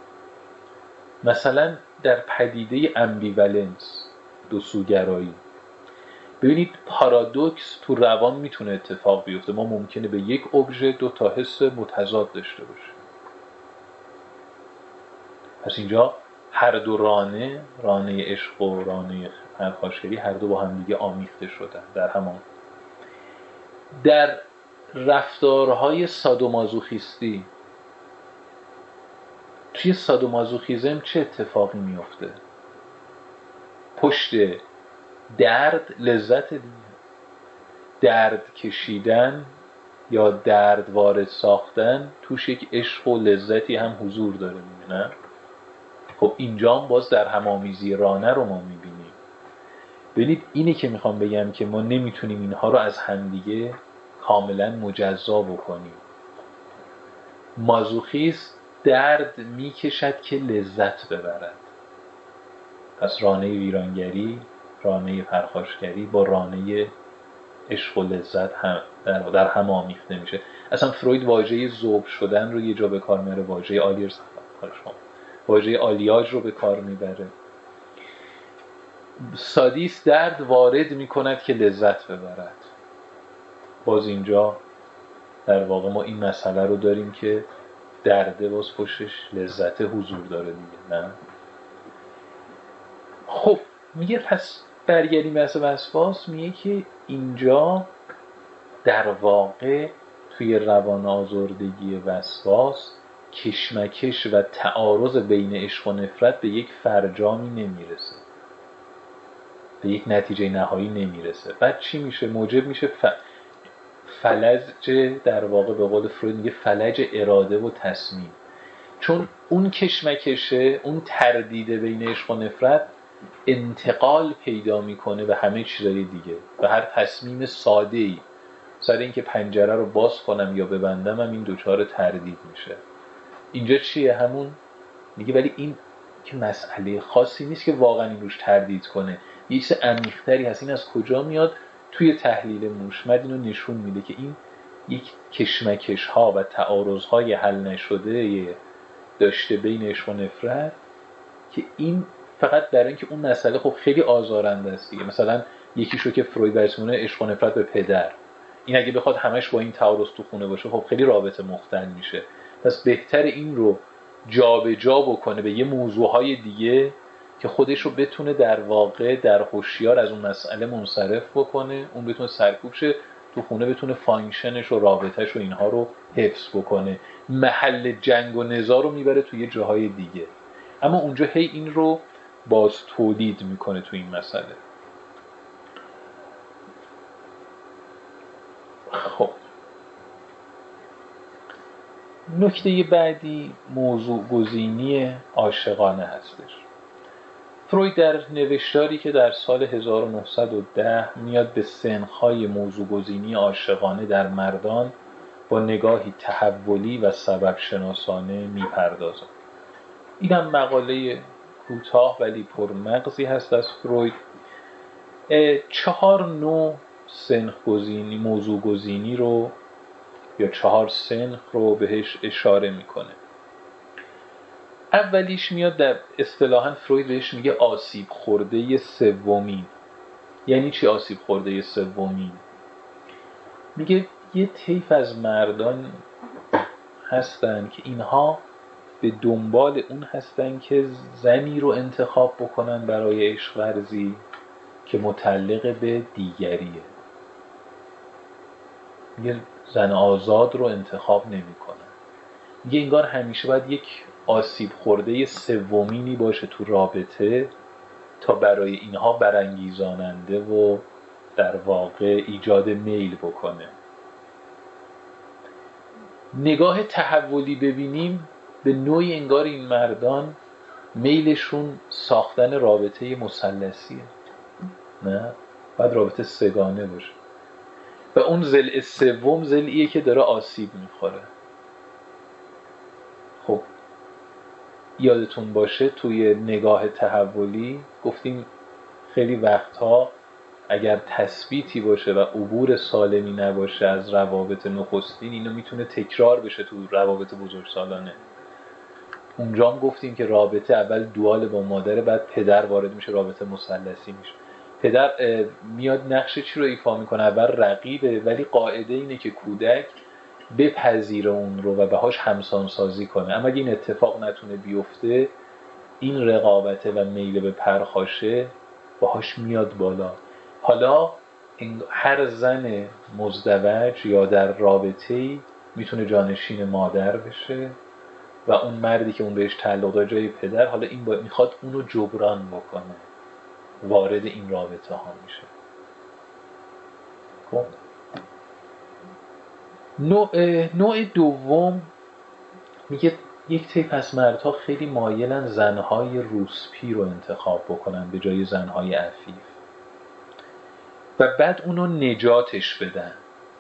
مثلا در پدیده امبیولنس، دو سوگرایی، ببینید پارادوکس تو روان میتونه اتفاق بیفته. ما ممکنه به یک ابژه دو تا حس متضاد داشته باشیم. پس اینجا هر دو رانه عشق و رانه پرخاشگری هر دو با هم دیگه آمیخته شدن در همان. در رفتارهای سادومازوخیستی، توی سادومازوخیزم چه اتفاقی میفته؟ پشت درد لذت دیگه، درد کشیدن یا درد وارد ساختن توش یک عشق و لذتی هم حضور داره، نه؟ خب اینجا هم باز در هم‌آمیزی رانه رو ما میبینیم. ببینید اینی که میخوام بگم که ما نمیتونیم اینها رو از همدیگه کاملا مجزا بکنیم. مازوخیست درد میکشد که لذت ببرد. پس رانه ویرانگری، رانه پرخاشگری با رانه عشق و لذت هم در هم آمیخته میشه. اصلا فروید واژه ذوب شدن رو یه جا به کار میبره، واژه آلیاژ رو به کار میبره. سادیست درد وارد میکند که لذت ببرد. باز اینجا در واقع ما این مسئله رو داریم که درده باز پشتش لذت حضور داره دیگه، نه؟ خب میگه پس برگردیم بحث وسواس. میگه که اینجا در واقع توی روان آزردگی وسواس کشمکش و تعارض بین عشق و نفرت به یک فرجامی نمیرسه، به یک نتیجه نهایی نمیرسه. بعد چی میشه؟ موجب میشه فلج، در واقع به قول فروید میگه فلج اراده و تصمیم. چون اون کشمکشه، اون تردیده بین عشق و نفرت انتقال پیدا میکنه به همه چیزای دیگه، به هر تصمیم ساده‌ای. سر اینکه پنجره رو باز کنم یا ببندم هم این دوچار تردید میشه. اینجا چیه؟ همون میگه ولی این که مسئله خاصی نیست که واقعا این روش تردید کنه، یه چیز عمیق‌تری هست. این از کجا میاد؟ توی تحلیل موشمد اینو نشون میده که این یک کشمکش ها و تعارض های حل نشده داشته بین عشق و نفرت که این فقط برای اینکه اون مسئله خب خیلی آزارنده است دیگه. مثلا یکیشو که فروید برسونه عشق و نفرت به پدر، این اگه بخواد همش با این تعارض تو خونه باشه خب خیلی رابطه مختل میشه. پس بهتر این رو جابجا بکنه به یه موضوعهای دیگه که خودش رو بتونه در واقع در هوشیار از اون مسئله منصرف بکنه، اون بتونه سرکوب شه، تو خونه بتونه فانکشنش و رابطهش و اینها رو حفظ بکنه، محل جنگ و نزاع رو میبره توی جاهای دیگه. اما اونجا هی این رو باز تولید میکنه تو این مسئله. خب نکته بعدی موضوع گزینی عاشقانه هستش. فروید در نوشتاری که در سال 1910 میاد به سنخ‌های موضوع گزینی عاشقانه در مردان با نگاهی تحولی و سبب شناسانه میپردازه. اینم مقاله کوتاه ولی پرمغزی هست از فروید. 4 نوع سنخ گزینی، موضوع گزینی رو یا 4 سنخ رو بهش اشاره میکنه. اولیش میاد در اصطلاحاً فروید بهش میگه آسیب خورده سومین. یعنی چی آسیب خورده سومین؟ میگه یه طیف از مردان هستن که اینها به دنبال اون هستن که زنی رو انتخاب بکنن برای عشق ورزی که متعلق به دیگریه. میگه زن آزاد رو انتخاب نمی کنن. میگه انگار همیشه باید یک آسیب خورده سومینی باشه تو رابطه تا برای اینها برانگیزاننده و در واقع ایجاد میل بکنه. نگاه تحولی ببینیم به نوعی انگار این مردان میلشون ساختن رابطه مثلثیه، نه باید رابطه سگانه باشه و اون ضلع سوم ضلعیه که داره آسیب میخوره. خب یادتون باشه توی نگاه تحولی گفتیم خیلی وقتها اگر تثبیتی باشه و عبور سالمی نباشه از روابط نخستین، اینو میتونه تکرار بشه تو روابط بزرگسالانه. اونجا هم گفتیم که رابطه اول دوال با مادر، بعد پدر وارد میشه، رابطه مثلثی میشه. پدر میاد نقش چی رو ایفا میکنه؟ اول رقیبه، ولی قاعده اینه که کودک بپذیره اون رو و بهاش همسان سازی کنه. اما اگه این اتفاق نتونه بیفته، این رقابته و میل به پرخاشه باهاش میاد بالا. حالا هر زن مزدوج یا در رابطه‌ای میتونه جانشین مادر بشه و اون مردی که اون بهش تعلق داره جای پدر، حالا این میخواد اونو جبران بکنه، وارد این رابطه ها میشه. خب نوع دوم میگه یک طیف از مردها خیلی مایلن زنهای روسپی رو انتخاب بکنن به جای زنهای عفیف و بعد اونو نجاتش بدن.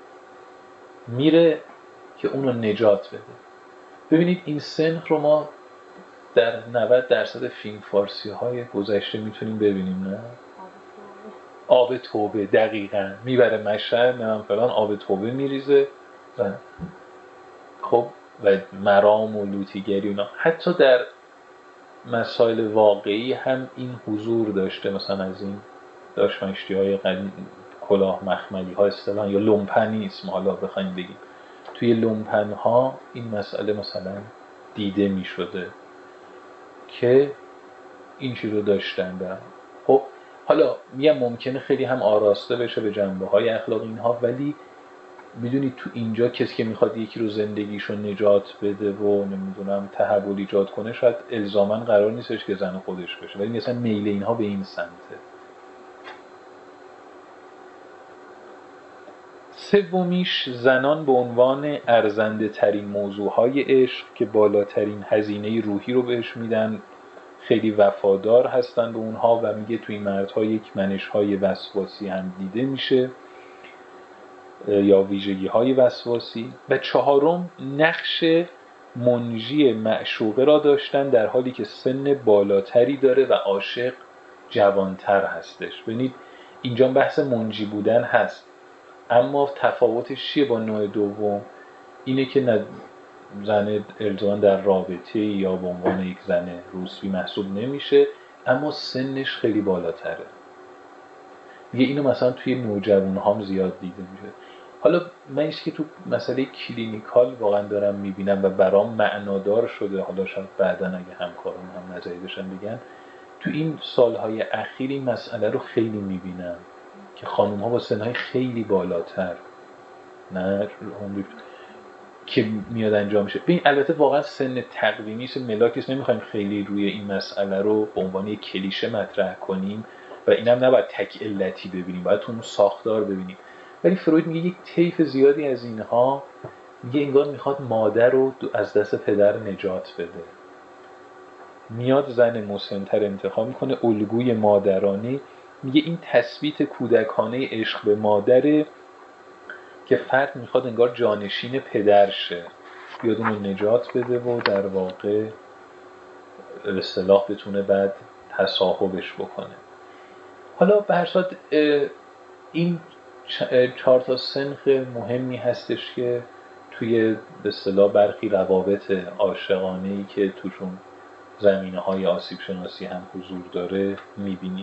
میره که اونو نجات بده. ببینید این سنخ رو ما در 90% فیلم فارسی های گذشته میتونیم ببینیم، نه؟ آب توبه، دقیقاً میبره مشهد، نه فلان، آب توبه میریزه و خب و مرام و لوطیگری اونا. حتی در مسائل واقعی هم این حضور داشته. مثلا از این داشمشتی های قدیم، کلاه مخملی ها اصطلاحاً، یا لومپنیسم حالا بخوایم بگیم، توی لومپن ها این مسئله مثلا دیده می شده که این چیز رو داشتن برن. خب حالا میگم ممکنه خیلی هم آراسته بشه به جنبه های اخلاقی اینها، ولی میدونید تو اینجا کسی که میخواد یکی رو زندگیشو نجات بده و نمیدونم تحول ایجاد کنه، شاید الزاماً قرار نیستش که زن خودش بشه، ولی مثلا میل اینها به این سمته. سومیش زنان به عنوان ارزنده ترین موضوعهای عشق که بالاترین هزینه روحی رو بهش میدن، خیلی وفادار هستن به اونها و میگه توی مردها یک منش‌های وسواسی هم دیده میشه یا ویژگی‌های وسواسی. و چهارم نقش منجی معشوقه را داشتن در حالی که سن بالاتری داره و عاشق جوانتر هستش. ببینید اینجا بحث منجی بودن هست، اما تفاوتش چیه با نوع دوم؟ اینه که نه زن الزاما در رابطه یا به عنوان یک زن روسبی محسوب نمیشه، اما سنش خیلی بالاتره. میگه اینو مثلا توی نوجوان هم زیاد دیده میشه. حالا من ایش که تو مسئله کلینیکال واقعا دارم میبینم و برام معنادار شده، حالا شاید بعداً اگه همکارم هم نظری داشتن بگن، تو این سالهای اخیر این مسئله رو خیلی میبینم که خانوم ها با سنهای خیلی بالاتر نه که میاد انجام میشه. ببین البته واقعا سن تقویمی است، ملاکش نمیخوایم خیلی روی این مسئله رو به عنوان یک کلیشه مطرح کنیم و اینم نباید تک علتی ببینیم، باید تو اون ساختار ببینیم. ولی فروید میگه یک طیف زیادی از اینها میگه انگار میخواد مادر رو از دست پدر نجات بده، میاد زن مسن‌تر انتخاب میکنه، الگوی مادرانه. میگه این تثبیت کودکانه عشق به مادره که فرد میخواد انگار جانشین پدر شه، بیاد اون رو نجات بده و در واقع به اصطلاح بتونه بعد تصاحبش بکنه. حالا به هر صورت این 4 تا سنخ مهمی هستش که توی به اصطلاح برخی روابط عاشقانه‌ای که توشون زمینه‌های آسیب شناسی هم حضور داره می‌بینیم.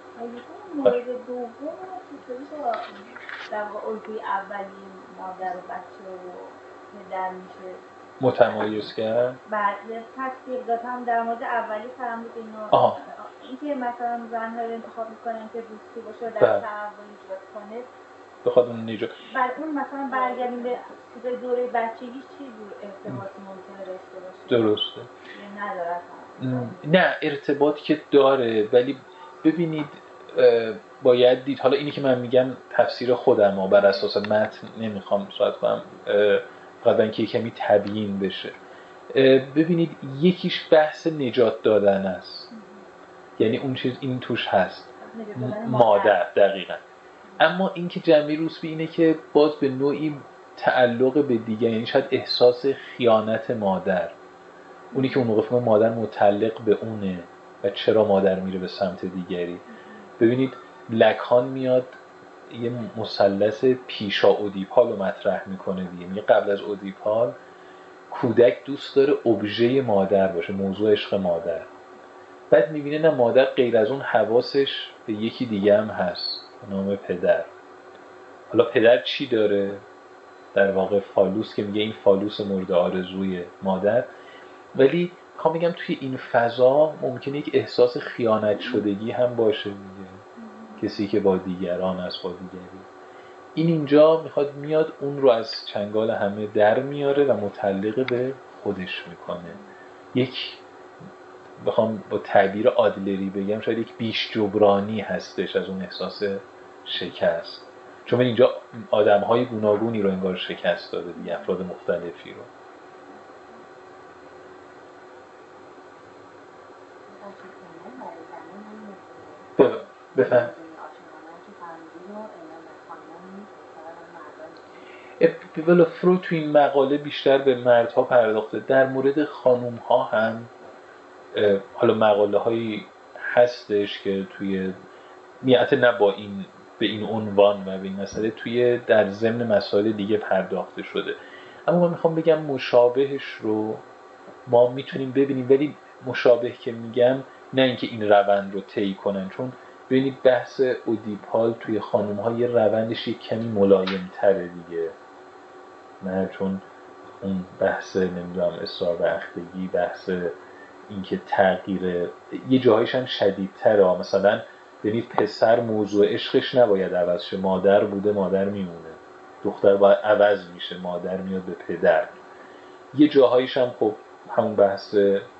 مورد دوم چطوری با در واقع الگوی اولی مادر و بچه و پدر میشه متمایز کرد؟ بعد تصدیق دادم در مورد اولی فرمود اینو اینکه مثلا زن‌ها رو انتخاب میکنن که دوستی باشه در تعامل ایجاد کنه بخواد اون نجات. بعد اون مثلا برگردیم به دوره بچگیش چی جور ارتباطی ممکنه داشته باشه؟ درسته. نداره نه ارتباط که داره، ولی ببینید باید دید. حالا اینی که من میگم تفسیر خودم و بر اساس متن نمیخوام صحبت کنم، فقط اینکه کمی تبیین بشه. ببینید یکیش بحث نجات دادن است، یعنی اون چیز این توش هست، مادر دقیقاً. اما این که جنبه روسبی اینه که باز به نوعی تعلق به دیگر، یعنی شاید احساس خیانت مادر، اونی که اون موقع فکر مادر متعلق به اونه و چرا مادر میره به سمت دیگری. ببینید لکان میاد یه مثلث پیشا اودیپال رو مطرح میکنه دیگه، میگه قبل از اودیپال کودک دوست داره ابژه مادر باشه، موضوع عشق مادر. بعد میبینه نه، مادر غیر از اون حواسش به یکی دیگه هم هست به نام پدر. حالا پدر چی داره؟ در واقع فالوس که میگه این فالوس مورد آرزوی مادر. ولی میخوام بگم توی این فضا ممکنه یک احساس خیانت شدگی هم باشه دیگه، کسی که با دیگران است، با دیگری. این اینجا میاد اون رو از چنگال همه در میاره و متعلق به خودش میکنه. یک بخوام با تعبیر آدلری بگم شاید یک بیش جبرانی هستش از اون احساس شکست، چون اینجا آدم‌های گوناگونی رو انگار شکست داده دیگه، افراد مختلفی رو. بفهم. ولی فروید تو این مقاله بیشتر به مردها پرداخته. در مورد خانوم‌ها هم حالا مقاله هایی هستش که توی میعت نه با این به این عنوان و به این مسئله توی در ضمن مسائل دیگه پرداخته شده. اما من میخوام بگم مشابهش رو ما میتونیم ببینیم، ولی مشابه که میگم نه اینکه این روند رو طی کنن، چون ببینید بحث اودیپال توی خانوم‌ها یه روندش یک کمی ملایم تره دیگه، نه چون اون بحث نمیدونم اصرار به اختگی، بحث اینکه تغییر یه جاهایش هم شدیدتره. مثلا ببینید پسر موضوع عشقش نباید عوض شه، مادر بوده مادر میمونه، دختر باید عوض میشه، مادر میاد به پدر. یه جاهایش هم خب همون بحث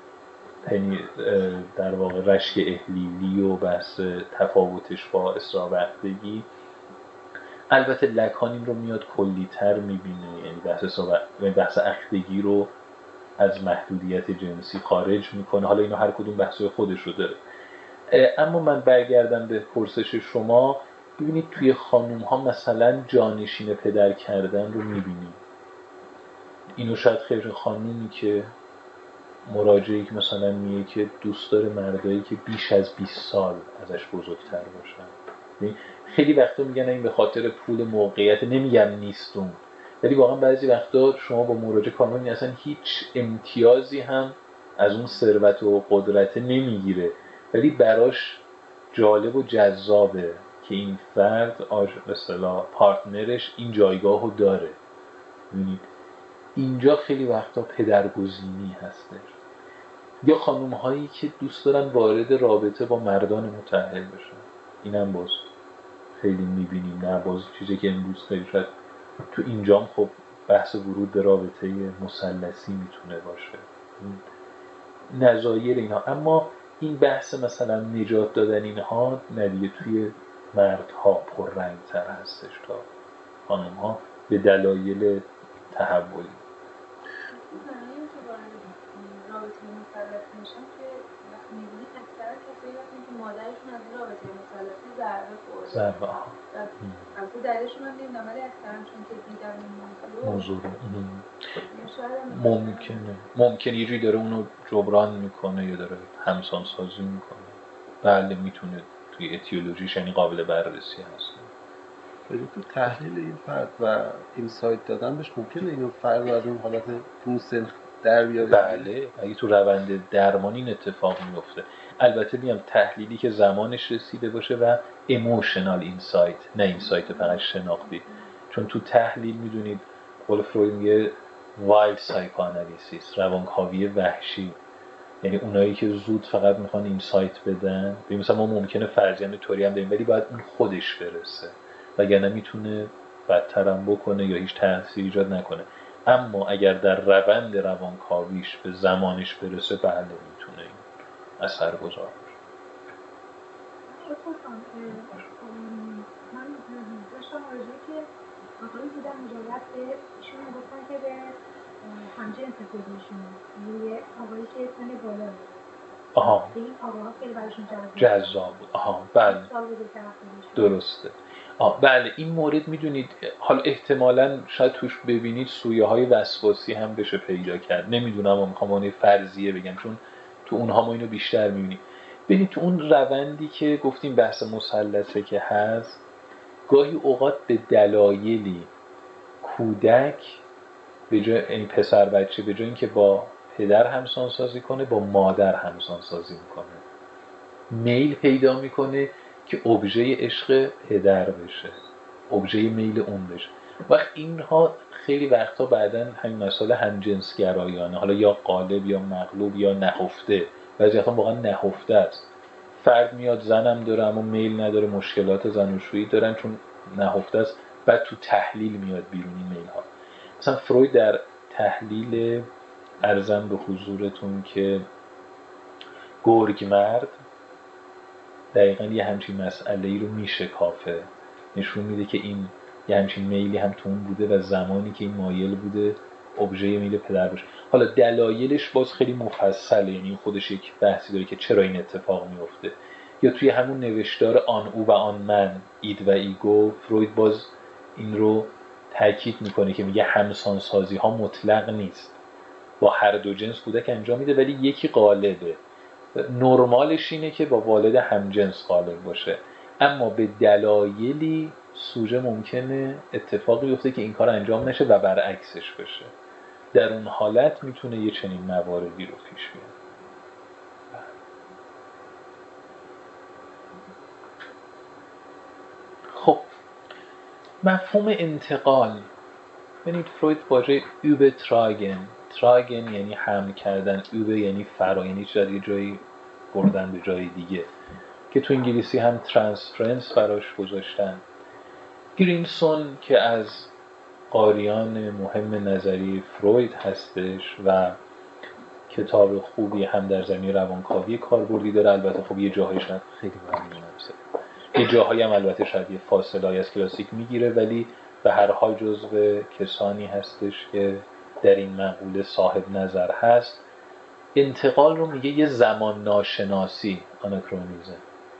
در واقع رشک احلیلی و بحث تفاوتش با اصرار به اختگی. البته لکان این رو میاد کلی‌تر میبینه، یعنی بحث اختگی رو از محدودیت جنسی خارج میکنه. حالا اینو هر کدوم بحثای خودش رو داره. اما من برگردم به پرسش شما. ببینید توی خانوم ها مثلا جانشین پدر کردن رو میبینید. اینو شاید خیلی خانومی که مراجعی که مثلا میگه که دوست داره مردایی که بیش از 20 سال ازش بزرگتر باشن. خیلی وقتا میگن این به خاطر پول، موقعیت، نمیگم نیستون، ولی واقعا بعضی وقتا شما با مراجعه کامل اصلا هیچ امتیازی هم از اون ثروت و قدرت نمیگیره، ولی براش جالب و جذابه که این فرد به اصطلاح پارتنرش این جایگاه رو داره. ببینید اینجا خیلی وقتا پدرگزینی هستش، یا خانوم هایی که دوست دارن وارد رابطه با مردان متأهل بشن، اینم باز خیلی میبینیم. نه باز چیزی که امروز خیلی شاید تو اینجام خب بحث ورود به رابطه مثلثی میتونه باشه، نظایر اینها. اما این بحث مثلا نجات دادن اینها ندیگه توی مردها پررنگ تر هستش تا خانم ها به دلایل تحولی. رابطه مثلثی میشن که وقتی میبینید اکثر کسایی هستن که مادرشون از این رابطه مثلثی ضربه خورده. البته دلیلشون هم نمیدونم ولی اکثرا چون که دیدن این موضوع ممکنه یه جوری داره اونو جبران میکنه یا داره همسان سازی میکنه. بله میتونه توی اتیولوژیش یعنی قابل بررسی هست. ولی تو تحلیل این فرد و اینسایت دادن بهش ممکنه اینو فرد از اون حالت اون سن در بیاره. بله اگه تو روند درمانی این اتفاق میفته. البته میگم تحلیلی که زمانش رسیده باشه و ایموشنال اینسایت، نه اینسایت فقط شناختی. چون تو تحلیل میدونید قول فروید میگه وایلد سایکوآنالیسیس، روانکاوی وحشی، یعنی اونایی که زود فقط میخوان اینسایت بدن. مثلا ما ممکنه فرضیه طوری هم داریم ولی باید اون خودش برسه وگرنه میتونه بدترم بکنه یا هیچ تأثیری ایجاد نکنه. اما اگر در روند روانکاویش به زمانش برسه بله میتونه این اثرگذار باشه. من داشتم راجعی که آقایی بودن مجرد به ایشون گفتن که به همجنس خودشون یه آقایی که سن بالا بود. این آقاها خیلی برایشون جذاب بود. بله درسته. بله این مورد میدونید حالا احتمالاً شاید توش ببینید سویه های وسواسی هم بشه پیدا کرد. نمیدونم میخوام اون فرضیه بگم چون تو اونها ما اینو بیشتر میبینیم. ببینید تو اون روندی که گفتیم بحث مثلثه که هست، گاهی اوقات به دلایلی کودک به جای این پسر بچه به جای اینکه با پدر همسان سازی کنه با مادر همسان سازی میکنه، میل پیدا میکنه که ابژه عشق پدر بشه، ابژه میل اون بشه. و اینها خیلی وقتا بعداً همین مسئله همجنسگرایانه، حالا یا غالب یا مغلوب یا نهفته، بعضی وقتا واقعا نهفته است. فرد میاد زنم داره اما میل نداره، مشکلات زناشویی دارن چون نهفته است، بعد تو تحلیل میاد بیرونی میل ها. مثلا فروید در تحلیل ارزم به حضورتون که گرگ مرد دقیقاً یه همچین مسئله‌ای رو میشکافه، نشون میده که این یه همچین میلی هم تو اون بوده و زمانی که این مایل بوده ابژه میل پدر باشه. حالا دلایلش باز خیلی مفصله، یعنی خودش یک بحثی داره که چرا این اتفاق میفته. یا توی همون نوشتار آن او و آن من، اید و ایگو، فروید باز این رو تاکید میکنه که میگه همسان سازی ها مطلق نیست، با هر دو جنس کودک انجام میده ولی یکی غالبه. نرمالش اینه که با والد همجنس غالب باشه، اما به دلایلی سوژه ممکنه اتفاقی بیفته که این کار انجام نشه و برعکسش بشه. در اون حالت میتونه یه چنین مواردی رو پیش بیاد. خب مفهوم انتقال، ببینید فروید واژه اوبه تراگن یعنی حمل کردن، اوبه یعنی فرا، یعنی یه جایی بردن به جای دیگه که تو انگلیسی هم ترانسفرنس براش گذاشتن. گرینسون که از قاریان مهم نظری فروید هستش و کتاب خوبی هم در زمینه روانکاوی کاربردی داره. البته خب یه جاهایی شاید خیلی ممنونم یه جاهایی هم البته شاید یه فاصله از کلاسیک میگیره ولی به هر حال جزو کسانی هستش که در این مقوله صاحب نظر هست. انتقال رو میگه یه زمان ناشناسی، آناکرونیزم.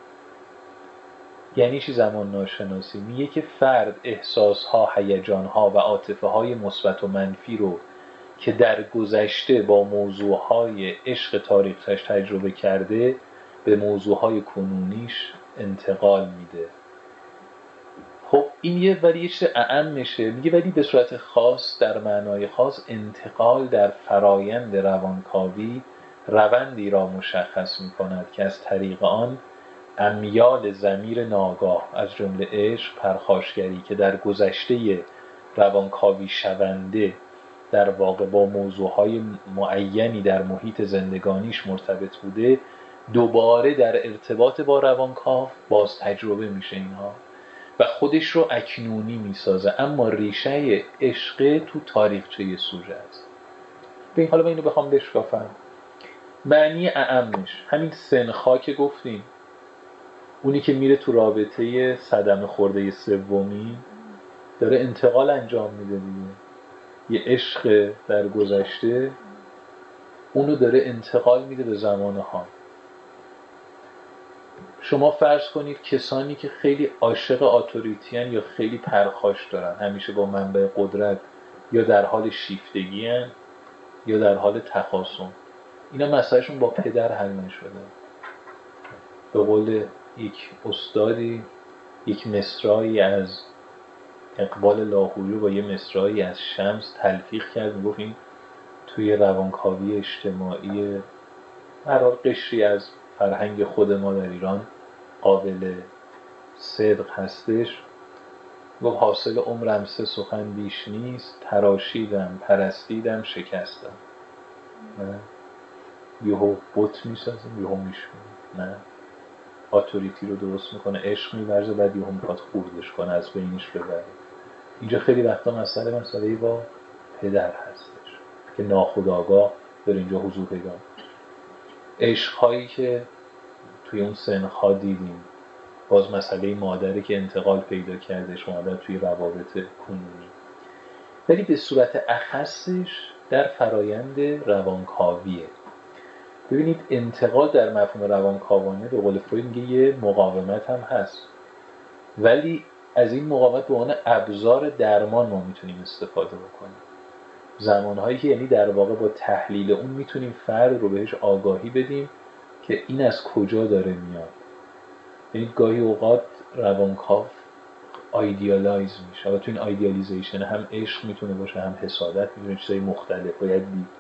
یعنی چی زمان ناشناسی؟ میگه که فرد احساسها، هیجانها و عاطفه‌های مثبت و منفی رو که در گذشته با موضوعهای عشق تاریخش تجربه کرده به موضوعهای کنونیش انتقال میده. خب این یه ولی یه چیز اعم میشه، میگه ولی به صورت خاص در معنای خاص انتقال در فرایند روانکاوی روندی را مشخص میکند که از طریق آن امیال ضمیر ناگاه، از جمله عشق پرخاشگری که در گذشته روانکاوی شونده در واقع با موضوعهای معینی در محیط زندگانیش مرتبط بوده، دوباره در ارتباط با روانکاو باز تجربه میشه اینها و خودش رو اکنونی میسازه، اما ریشه عشق تو تاریخچه سوژه است. ببین حالا من اینو بخوام بشکافم، معنی اعمش همین سنخا که گفتیم، اونی که میره تو رابطه صدمه خورده سومی داره انتقال انجام میده دیگه، یه عشق در گذشته اونو داره انتقال میده به زمان حال. شما فرض کنید کسانی که خیلی عاشق اتوریتیان یا خیلی پرخاش دارن، همیشه با منبع قدرت یا در حال شیفتگی هن یا در حال تخاصم، اینا مسئلهشون با پدر حل نشده. به قول یک استادی یک مصرعی از اقبال لاهوری با یه مصرعی از شمس تلفیق کرد، میگفت این توی روانکاوی اجتماعی هر قشری از فرهنگ خود ما در ایران قابل صدق هستش. گفت حاصل عمرم 3 سخن بیش نیست، تراشیدم، پرستیدم، شکستم. نه یهو بت میسازم، یهو میشکنم. نه اتوریتی رو درست میکنه، عشق میورزه، بعد یهو میخواد خوردش کنه، از بینش ببره. اینجا خیلی وقتا مسئله با پدر هستش که ناخودآگاه داره اینجا حضور پیدا. عشق‌هایی که توی اون سنخ‌ها دیدیم، باز مسئله مادری که انتقال پیدا کردش، مادر توی روابط کنونی، ولی به صورت اخصش در فرایند روانکاویه. ببینید انتقال در مفهوم روانکاوانه به قول فروید میگه یه مقاومت هم هست، ولی از این مقاومت به عنوان ابزار درمان ما میتونیم استفاده بکنیم. زمانهایی که یعنی در واقع با تحلیل اون میتونیم فرد رو بهش آگاهی بدیم که این از کجا داره میاد. یعنی گاهی اوقات روانکاو آیدیالایز میشه و تو این آیدیالیزیشن هم عشق میتونه باشه، هم حسادت میتونه، چیزای مختلف باید دید.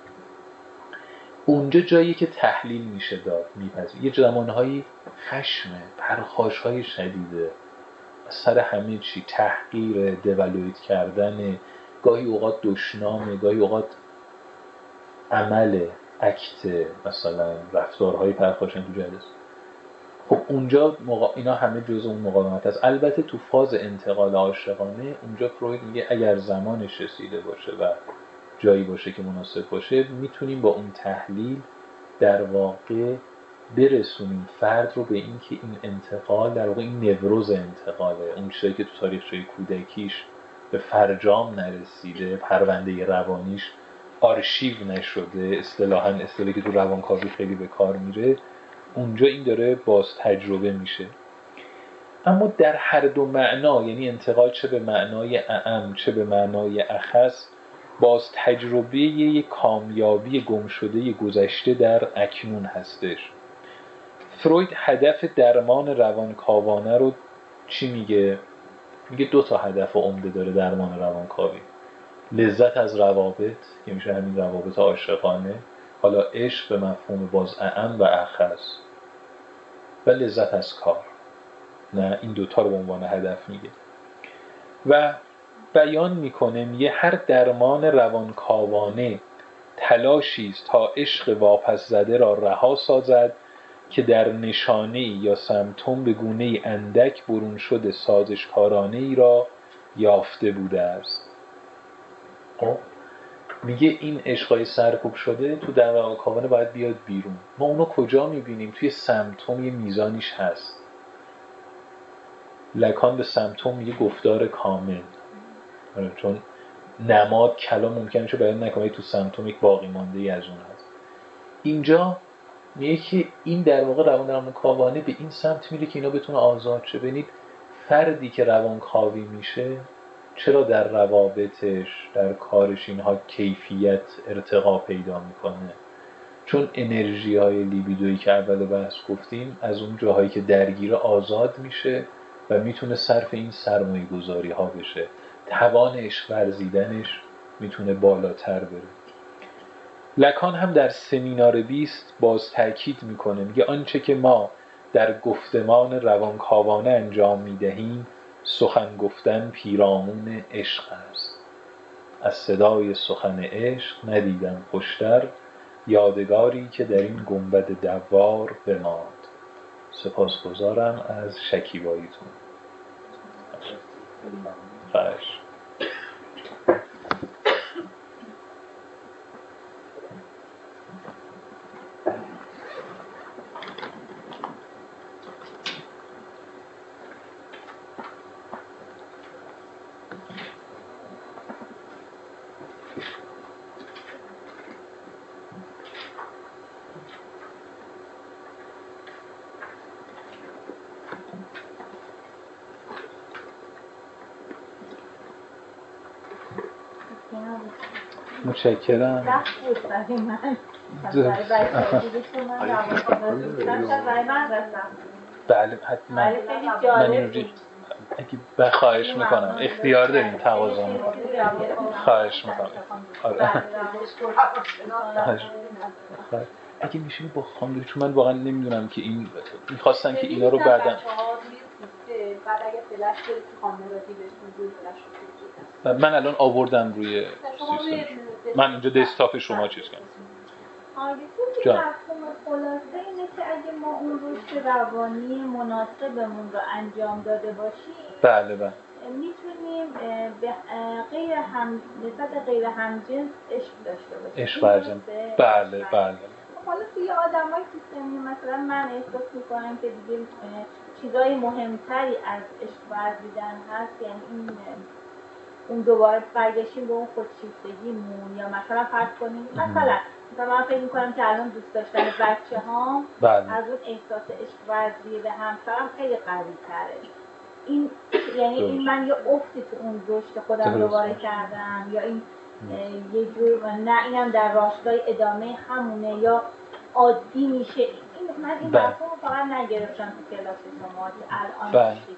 اونجا جایی که تحلیل میشه داد، میپذیر. یه زمانهایی خشمه، پرخاشهای شدیده، سر همه چی تحقیر، دیوالویت کردن، گاهی اوقات دشنامه، گاهی اوقات عمل اکت، مثلا رفتارهای پرخاشن تو جلسه. خب اونجا اینا همه جزء اون مقاومت هست. البته تو فاز انتقال عاشقانه اونجا فروید میگه اگر زمانش رسیده باشه و جایی باشه که مناسب باشه، میتونیم با اون تحلیل در واقع برسونیم فرد رو به این که این انتقال در واقع این نوروز انتقاله، اون چیزی که تو تاریخچه کودکیش به فرجام نرسیده، پرونده روانیش آرشیو نشده، اصطلاحاً اصطلاحی که تو روانکاوی خیلی به کار میره، اونجا این داره باز تجربه میشه. اما در هر دو معنا، یعنی انتقال چه به معنای اعم چه به معنای اخص، باز تجربه یک کامیابی گمشده گذشته در اکنون هستش. فروید هدف درمان روانکاوانه رو چی میگه؟ میگه 2 تا هدف عمده داره درمان روانکاوی. لذت از روابط که میشه همین روابط عاشقانه، حالا عشق به مفهوم باز اعم و اخص، و لذت از کار. نه این 2 تا رو به عنوان هدف میگه و بیان میکنه، میگه هر درمان روانکاوانه تلاشی است تا عشق واپس زده را رها سازد که در نشانه یا سمتوم به گونه اندک برون شده سازشکارانه ای را یافته بوده است. میگه این عشقای سرکوب شده تو در روانکاوانه باید بیاد بیرون. ما اونو کجا میبینیم؟ توی سمتوم یه میزانیش هست. لکان به سمتوم میگه گفتار کامل، چون نماد کلام ممکنه چه بیان نکنه، تو سمتوم یک باقی مانده ای از اون هست. اینجا میگه که این در واقع روانکاوانه به این سمت میره که اینا بتونه آزاد شه. ببینید فردی که روانکاوی میشه چرا در روابطش، در کارش اینها کیفیت ارتقا پیدا میکنه؟ چون انرژی های لیبیدویی که اول بحث گفتیم از اون جاهایی که درگیر آزاد میشه و میتونه صرف این سرمایه گذاری ها بشه، توان عشق ورزیدنش میتونه بالاتر بره. لکان هم در سمینار 20 باز تأکید میکنه، میگه آنچه که ما در گفتمان روانکاوانه انجام می‌دهیم سخن گفتن پیرامون عشق است. از صدای سخن عشق ندیدم خوشتر یادگاری که در این گنبد دوار بماند. سپاسگزارم از شکیباییتون. خواهش. متشکرم. بله حتما. من اینجوری خواهش میکنم، اختیار داریم، تقاضا میکنم. خواهش میکنم. آره. اگه میشه با خانم، چون من واقعا نمیدونم که این میخواستن که اینا رو بعد اگه فلش برید کامراتی بهتون روی فلش. من الان آوردم روی سیستم. من اینجا دسکتاپ شما چیز کردم. که مفهوم خلاصه اینه که اگه ما اون رشد روانی مناسبمون رو انجام داده باشیم، بله میتونیم به نسبت غیر همجنس عشق داشته باشیم. عشق ورزیم. بله. حالا توی آدمای سیستمی مثلا من احساس میکنم که دیگه چیزای مهمتری از عشق ورزیدن هست، یعنی این اون دوباره برگشتیم به اون خودشیفتگیمون، یا مثلا فرض کنیم مثلا من فکر میکنم که الان دوست داشتن بچه‌هام از اون احساس عشق ورزی به همسرم خیلی قوی‌تره. این یعنی این من یه افتی تو اون رشد خودم دوباره کردم، یا این یه جور نه اینم در راستای ادامه همونه یا عادی میشه. من این مفهوم فقط نگرفتم تو کلاس شما که الان چه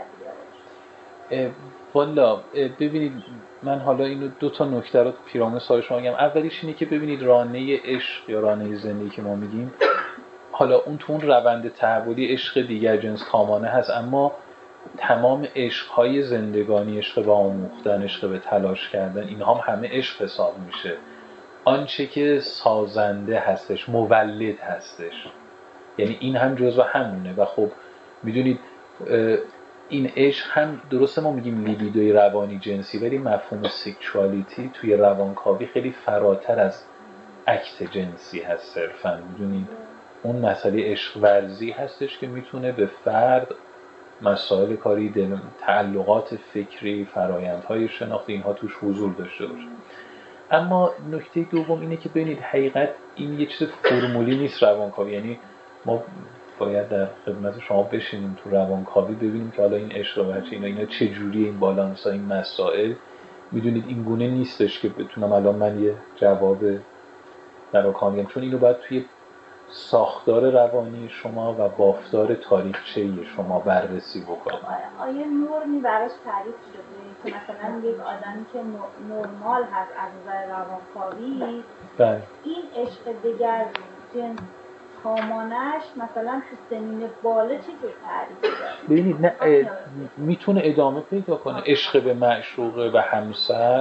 حالتی داره. والا ببینید، من حالا اینو دو تا نکته رو پیرامون سوال شما میگم. اولیش اینه که ببینید رانه عشق یا رانه زندگی که ما میگیم، حالا اون تو اون روند تحولی عشق دیگر جنس کامانه هست، اما تمام عشق‌های زندگانی، عشق به آموختن، عشق به تلاش کردن، اینها هم همه عشق حساب میشه. آنچه که سازنده هستش، مولد هستش، یعنی این هم جزو همونه. و خب میدونید این عشق هم درسته ما میگیم لیبیدوی روانی جنسی، ولی مفهوم سکشوالیتی توی روانکاوی خیلی فراتر از اکت جنسی هست صرفا. میدونید اون مسئله عشق ورزی هستش که میتونه به فرد مسائل کاری، تعلقات فکری، فرایندهای شناختی اینها توش حضور داشته باشه. اما نکته دوم اینه که ببینید حقیقت این یه چیز فرمولی نیست روانکاوی. یعنی ما باید در خدمت شما بشینیم تو روانکاوی ببینیم که حالا این عشق و بچه اینا چه جوریه، این بالانس ها، این مسائل. میدونید این گونه نیستش که بتونم الان من یه جواب در کامل، چون اینو باید توی ساختار روانی شما و بافتار تاریخچه‌ای شما بررسی بکنید. آیا نورمی براش تعریف شده که مثلا یک آدمی که نرمال هست از نظر روانکاوی، این عشق دیگر جنس کامانش مثلا تو سنین بالا چه جور تعریف داره؟ ببینید نه میتونه ادامه پیدا کنه. عشق به معشوقه و همسر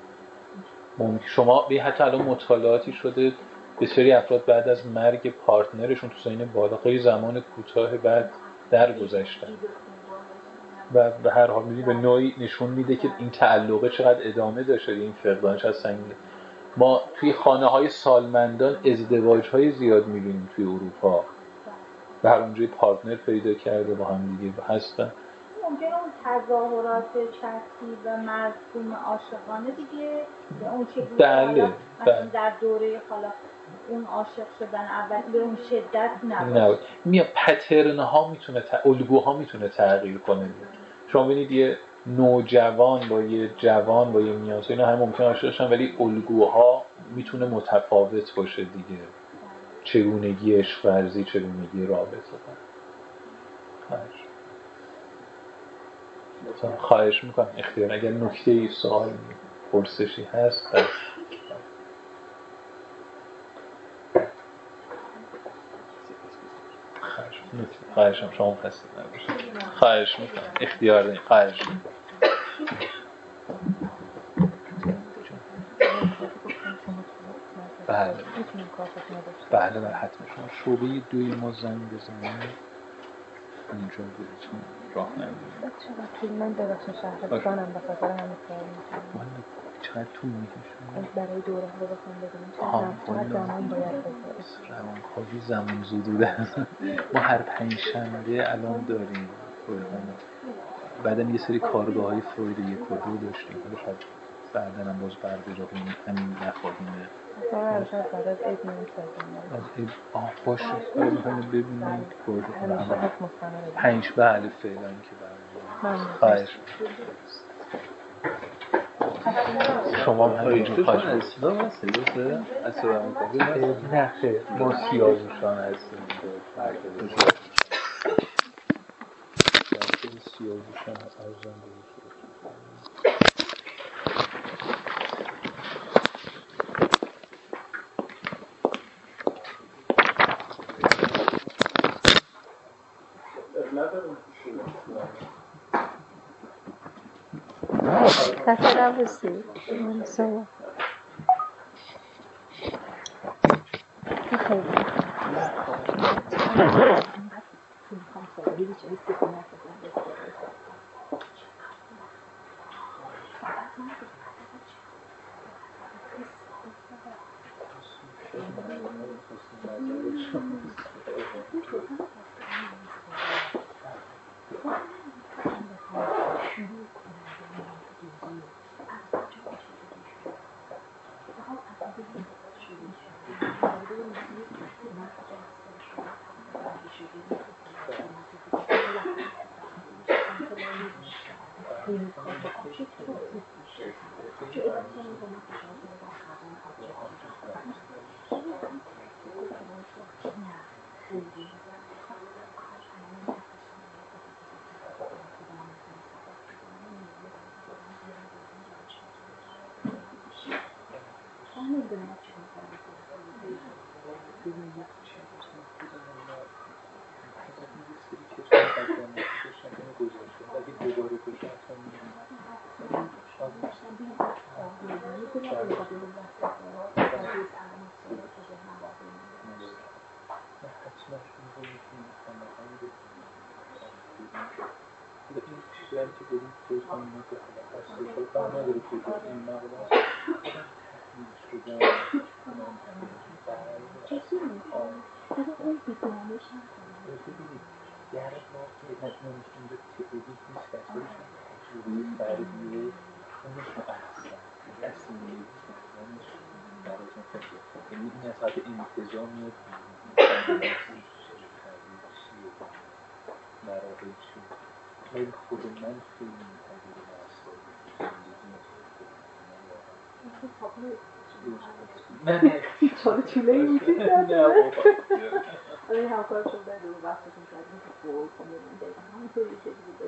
ممکن شما به حتی الان مطالعاتی شده بسیاری افراد بعد از مرگ پارتنرشون تو سن بالا خیلی زمان کوتاه بعد درگذشتن و به هر حال به نوعی نشون میده که این تعلقه چقدر ادامه داشته، این فقدانش از سنگینه. ما توی خانه‌های سالمندان ازدواج‌های زیاد می‌بینیم توی اروپا و هر اونجای پارتنر پیدا کرده با هم دیگه هستن. ممکنه اون تظاهرات شخصی و مرسوم عاشقانه دیگه به اون چه بله در دوره حالا اون عاشق شدن اول به اون شدت نباشه. میاد پترن‌ها میتونه الگوها میتونه تغییر کنه. شما ببینید یه نوجوان با یه جوان با یه میانسال اینا هم ممکنه عاشق شن، ولی الگوها میتونه متفاوت باشه دیگه. چگونگی عشق ورزی، چگونگی رابطه. خواهش میکنم اختیار اگر نکته‌ای سوال پرسشی هست خواهش میکنم. خواهشم شما خسته نباشید. خواهش میکنم. اختیار داریم. خواهش میکنم. بله بله حتما شما شعبه 2 ما زنگ بزنید اونجا بهتون راه نمیدونم چقدر طول من ببخشید شهرستانم به خاطر همین کار میکنم. چقدر طول میکشه برای دوره رو بخوام ببینیم چقدر زمان باید بذاریم. روانکاوی زمان زدوده ما هر 5 شنبه الان داریم بعدم یه سری کارگاه‌های فروید 1 و 2 داشتیم شاید بعداً هم باز برگزار کنیم همین نخواهیم شاید بعد از عید نمی‌سازیم باشه حالا می‌خوایم ببینیم پروژه 5 بله فعلا که برنامه خواهش شما هم همینجور خواهش اصلا هسته از روانکاوی نه خیر ما سیاوشان هستیم سیاوشان ارزم خسته نباشید. شما نه چاله وجود نداره. آره همکار شده رو وقتشون کردیم که فوق کنیم دقیقا همونطوری که دیگه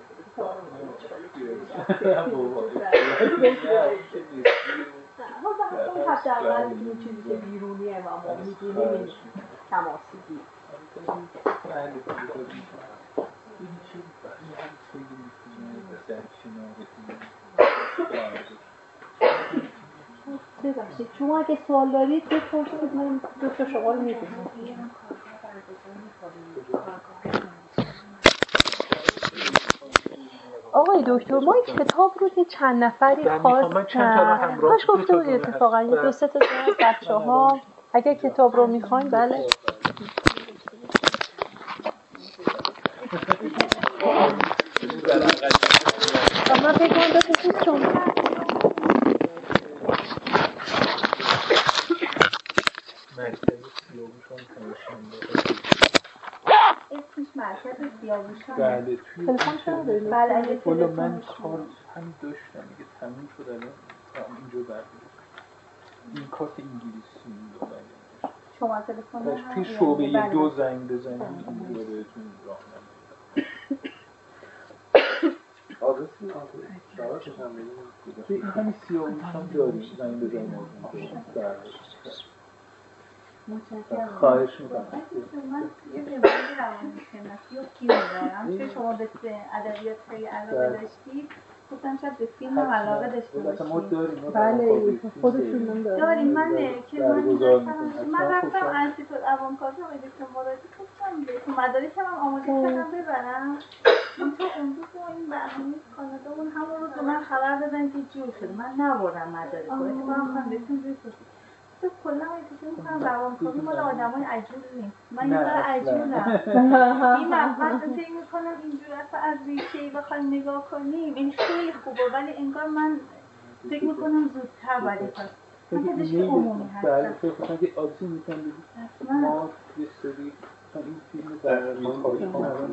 بسید حداقل این چیزی که بیرونیه و ما میدونیم این تماسی دید ببخشید شما اگه سوال دارید بپرسید من 2 تا شما رو میدونم. آقای دکتر ما این کتاب رو که چند نفری خواستن کاش گفته بودید اتفاقا 2-3 تا از بچه‌ها اگه کتاب رو میخواین بله من فکر کنم بپرسید شما اسمش مرکز سیاوشان بله تلفن شما دارید بله والا من کارت هم داشتم دیگه تموم شد الان اینجا برمیگردم این کارت انگلیسی دادن شما تلفن توی شعبه 2 زنگ بزنید اینجا بهتون راه نمیدم آدرس شما چه هم این همین سیاوش هم داریم زنگ بزنید متشکرم. خواهش می‌کنم. من یه بیماری روانشناسی و فیلم دارم. چون شما به ادبیات خیلی علاقه داشتید، گفتم شاید به فیلم هم علاقه داشته باشید. بله خودشون داریم. من رفتم انستیتوت روانکاوی آقای دکتر مرادی گفتم تو مدارکم هم آماده کردم ببرم. من تو اون روز این برنامه کانادا اون همون روز من خبر دادن که جور شد. من نبردم مدارک رو که من خواندتون روز تو کلا احساس می‌کنم روانکاوی مال آدمای عجول نیست. من یه ذره عجولم. این اول فکر می‌کنم اینجوری از ریشه‌ای بخوایم نگاه کنیم این خیلی خوبه، ولی انگار من فکر می‌کنم زودتر باید پس من پزشک عمومی هستم. بله فکر کنم که عادی می‌تونم بگید ما یه سری این فیلم در می‌خوابیم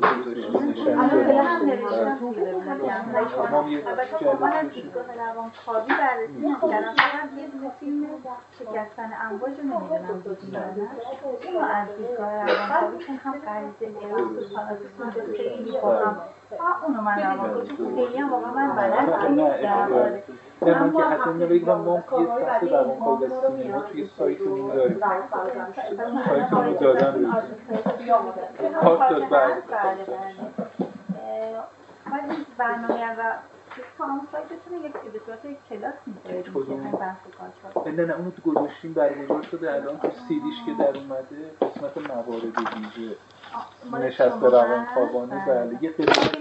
البته من از دیدگاه روانکاوی بررسی نکردم، فقط یه دونه فیلم شکستن امواج رو نمیدونم دیدیم یا نه. اینو از دیدگاه روانکاوی چون هم غریزه اراس و ساناتیسم خیلی باهم اونو من روانکاوی چون خیلی هم واقعا من بلد نیستم. من که حتی نبگم ما یه بحث روانکاوی از سینما توی سایتمون داریم. سایتمون دادن کارت داد بله. ولی این برنامه و تو همون سایتتون یک به صورت یک کلاس می‌ذارید که بحث کارت. نه اونو تو گذاشتیم برگزار شده الان تو سیدیش که در اومده قسمت موارد ویژه نشست روانکاوانه بله یه قسمتی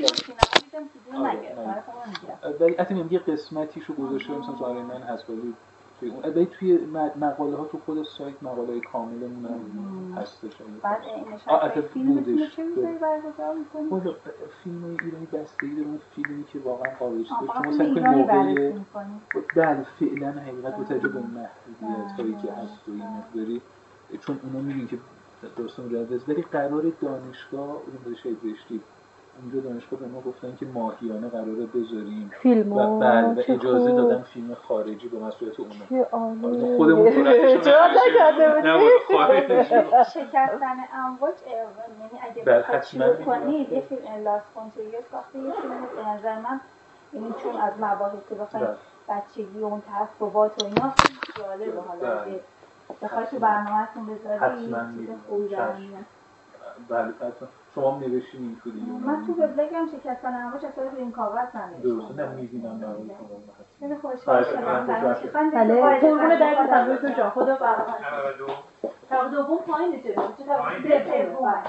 ولی اصلا یه قسمتیشو گذاشته مثلا ظاهرا من هست ولی توی مقاله ها تو خود سایت مقاله کاملمون هم هستش. بعد اصلا بودش چه می‌ذاری برگزار می‌کنی؟ فیلم ایرانی بستگی داره اون فیلمی که واقعا قابلش داره شما مثلا که موقعی بله فعلا حقیقت با توجه به محدودیت‌هایی که هست و این مقداری چون اونا میگن که درست مجوز ولی قرار دانشگاه اون شاید بهشتی اونجا دانشگاه به ما گفتن که ماهیانه قراره بذاریم فیلمو و اجازه دادن فیلم خارجی به مسئولیت اونا چه عالی خودمون خودش شکستن امواج یعنی اگه بخواید شروع کنید یه فیلم لاس فونتریوس وقتی یه فیلم به نظر من یعنی چون از مباحث بخواید بچگی و اون تعصبات و اینا خیلی جالبه حالا اگه بخواید تو برنامه‌تون بذارید چیز خوبی در میاد. بله حتما شما هم نوشین این تو دیگه من تو وبلاگم شکستن امواج اصلا روی این کاغذ ننوشتم درسته نمی‌بینم برای شما خیلی خوشحال شدم بله قربون درد تبریک جان خدا برکت طبق دوم پایینه چه طبق دوم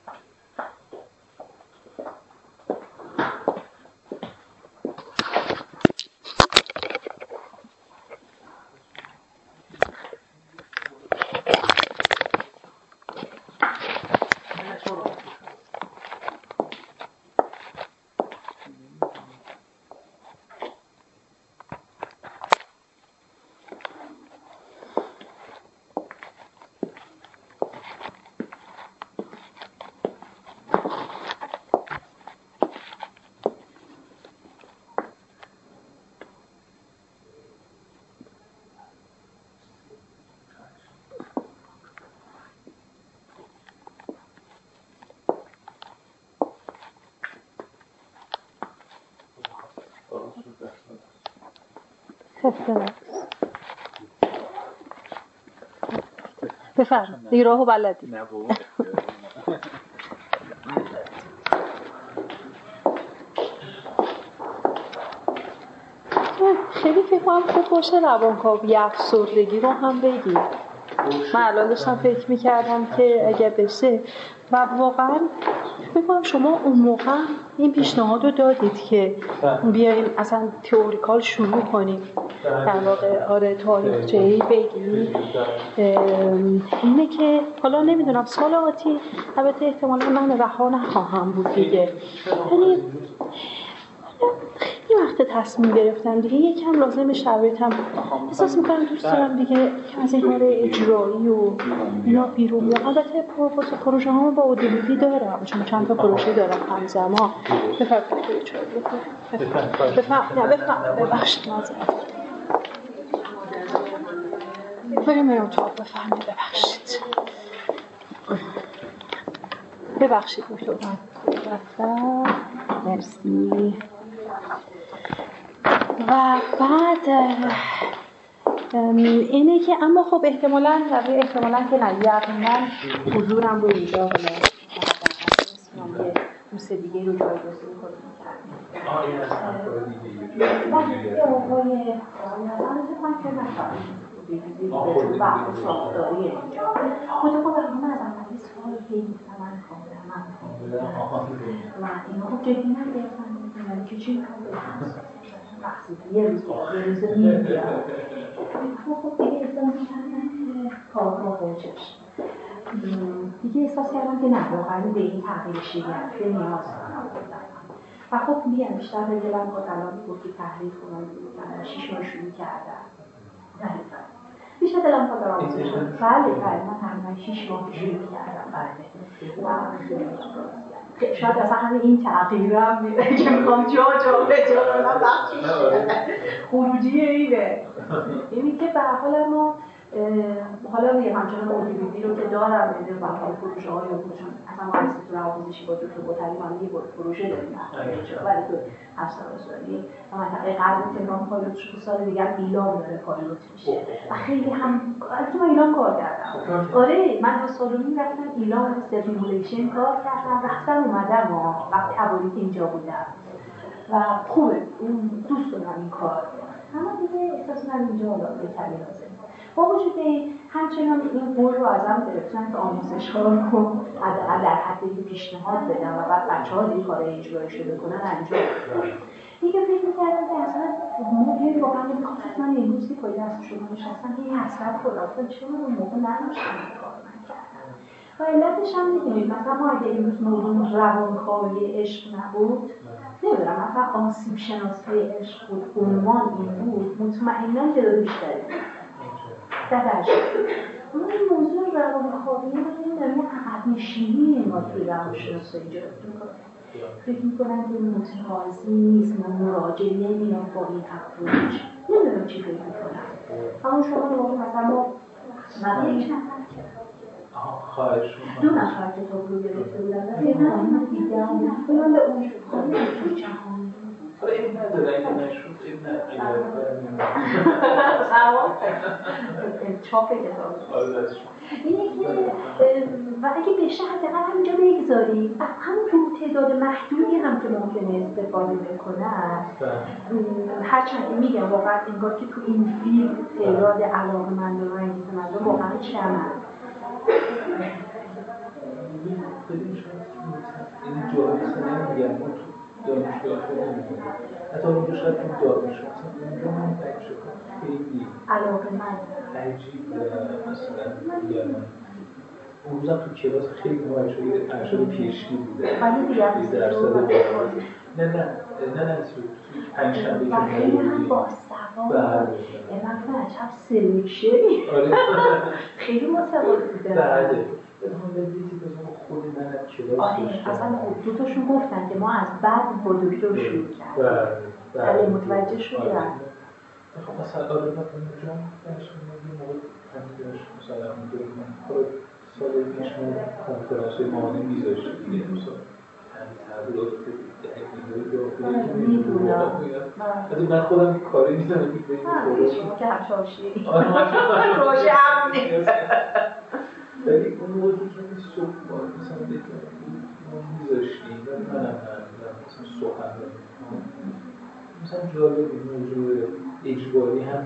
بفرم دیگه راهو بلدی نه بابا خیلی فکر کنم خوب باشه روانکاوی افسردگی رو هم بگی. من الان داشتم فکر میکردم که اگه بشه و واقعا فکر کنم شما اون موقع این پیشنهاد رو دادید که بیاییم اصلا تئوریکال شروع کنیم در واقع آره تاریخچه‌ای بگیم اینه که حالا نمیدونم سال آتی البته احتمالا من رها نخواهم بود دیگه یعنی یه وقت تصمیم گرفتم دیگه یکم لازم شرایطم احساس میکنم دوست دارم دیگه که از این کار اجرایی و اینا بیرون بیام. البته پروژه هامو با اودیویدی دارم چون چند تا پروژه دارم همزمان بفرمایید ببخشید معذرت بریم اتاق بفرمایید ببخشید میشونم مرسی و بعد اینه که اما خب احتمالاً که نه یقینا حضورم رو اینجا حالا یه دوست دیگه رو جایگزین کنیم ساختاری اینجا خودم از اولی سوال هی من و اینا خب جدی نگرفتن که چی یه روز نیم خب دیگه احساس کردم که کارها خوشش دیگه احساس کردم که نه واقعا به این تغییر شیعه نیاز دارم و خب بیشتر به دلم خود الان گفتی تحریف کنم 6 ماه شروع کردم بیشتر دلم خود دارم بله من تقریبا 6 ماه شروع کردم بله شاید اصلا همه این تغییرم میده که میخوام جا به جا کنم بخشیش خروجی اینه که به حال ما حالا یه همچنان موجودی رو که دارم میده و فروشه های خودشون اصلا ما انستیتوت آموزشی با دکتر بوتری ما یه پروژه داریم ولی تو افسر رسولی و منطقه غرب تهران پایلوت شد سال دیگر ایلام داره پایلوت میشه و خیلی هم تو من ایلام کار کردم آره من با سالونی رفتم ایلام استیمولیشن کار کردم رفتم اومدم وقتی اولی اینجا بودم و خوبه دوست دارم این کار اما دیگه احساس من اینجا حالا به کلی لازم با وجود همچنان این قول رو ازم گرفتن که آموزش‌ها رو حداقل در حدی پیشنهاد بدم و بعد بچه‌ها این کار اجرایش رو بکنن انجام بدم. دیگه فکر می‌کردم که اصلا ممکنه واقعا می‌خواست من امروز که پای دست شما نشستم یه حسرت خودم چرا اون موقع نداشتم این کار نکردم. و علتش هم می‌دونید مثلا ما اگه امروز موضوع روانکاوی عشق نبود نمیدونم مثلا آسیب شناسی عشق بود عنوان این بود مطمئناً تعداد بیشتری درش اما این موضوع روانکاوی رو نمیدونم عقب نشینی ما توی روانشناسی ایجاد میکنه فکر میکنم که متقاضی نیست ما مراجعه نمیام با این اپروچ نمیدونم چی فکر میکنم اما شما رو مثلا ما هیچ نفر خواهش دو نفر کتاب رو گرفته بودن و فکر کنم دیدم اونم به اون توی جهان این نداره اگه نشد این چاپ کتاب اینه که و اگه بشه حداقل همینجا بگذاریم همون تو تعداد محدودی هم که ممکنه استفاده بکنن هرچند میگم واقعا انگار که تو این فیلم تعداد علاقه‌مندان و انگیزه‌مندان واقعا کمن این جالبه نمیگم دانشگاه نمی‌کنه حتی اونجا شاید این دانشگاه اونجا من تجربه خیلی علاقه‌مند عجیب مثلا میگم اون روزم تو کلاس خیلی نوعشوی ارشد پیشتی بوده ولی دیگه درصد نه پنجشنبه که خیلی هم باسواد من عجب سلکشنی خیلی مسابقه بوده بله خود من از کلاس داشتم اصلا دو تاشون گفتن که ما از بعد با دکتر شروع کردیم بله متوجه شدم خب مثلا آره من اونجا داشتم یه موقع همینجاش مثلا میگم سال پیش ما کنفرانس‌های ماهانه میذاشتیم دیگه مثلا تبلیغات داخلی من خودم این کاری نیستم که بگم شما که همشاشی روشه هم نیست ولی اون موقعی که صبح مثلا ما میذاشتیم ولی منم نمیدونم مثلا سخن مثلا جالب موضوع اجباری هم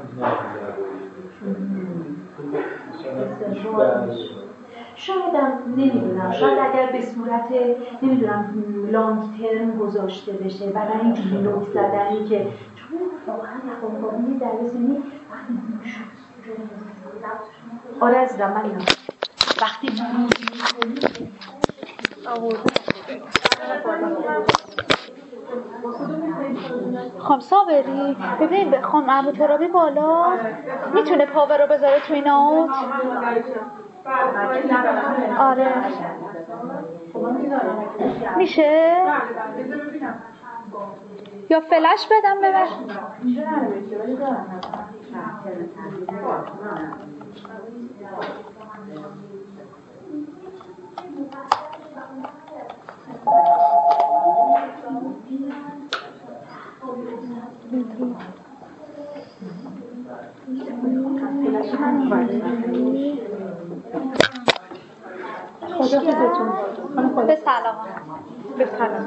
شایدم نمیدونم شاید اگر به صورت نمیدونم لانگ ترم گذاشته بشه و نه اینجوری نوت زدنی که چون واقعا روانکاوی در رسمی وقتی شد آره عزیزم من اینم وقتی خب صابری ببین خانم ابو ترابی بالا میتونه پاور رو بذاره تو این آوت آره میشه یا فلش بدم ببر خدا به سلام. به سلام.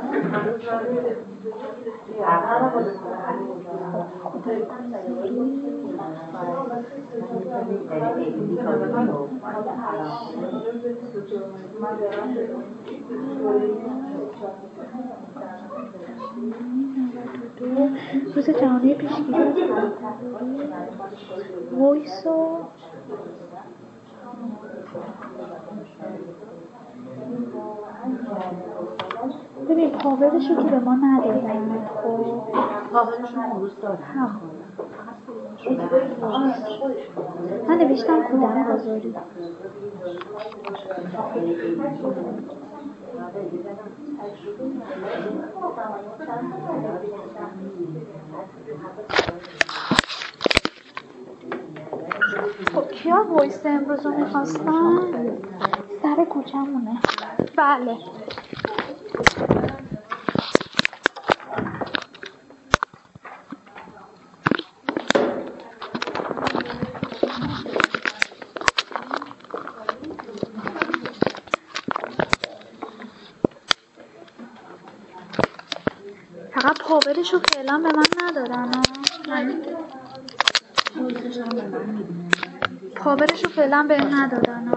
روز جهانی پیشگیری از وایسو ببین پاورشو که به ما ندادن. خب پاورشون روز دادن. من نوشتم کودن بازاری. خب کیا وایس امروز رو میخواستن؟ سر کوچمونه. بله فقط پاورشو فعلا به من ندادن. پاورشو فعلا به من ندادن.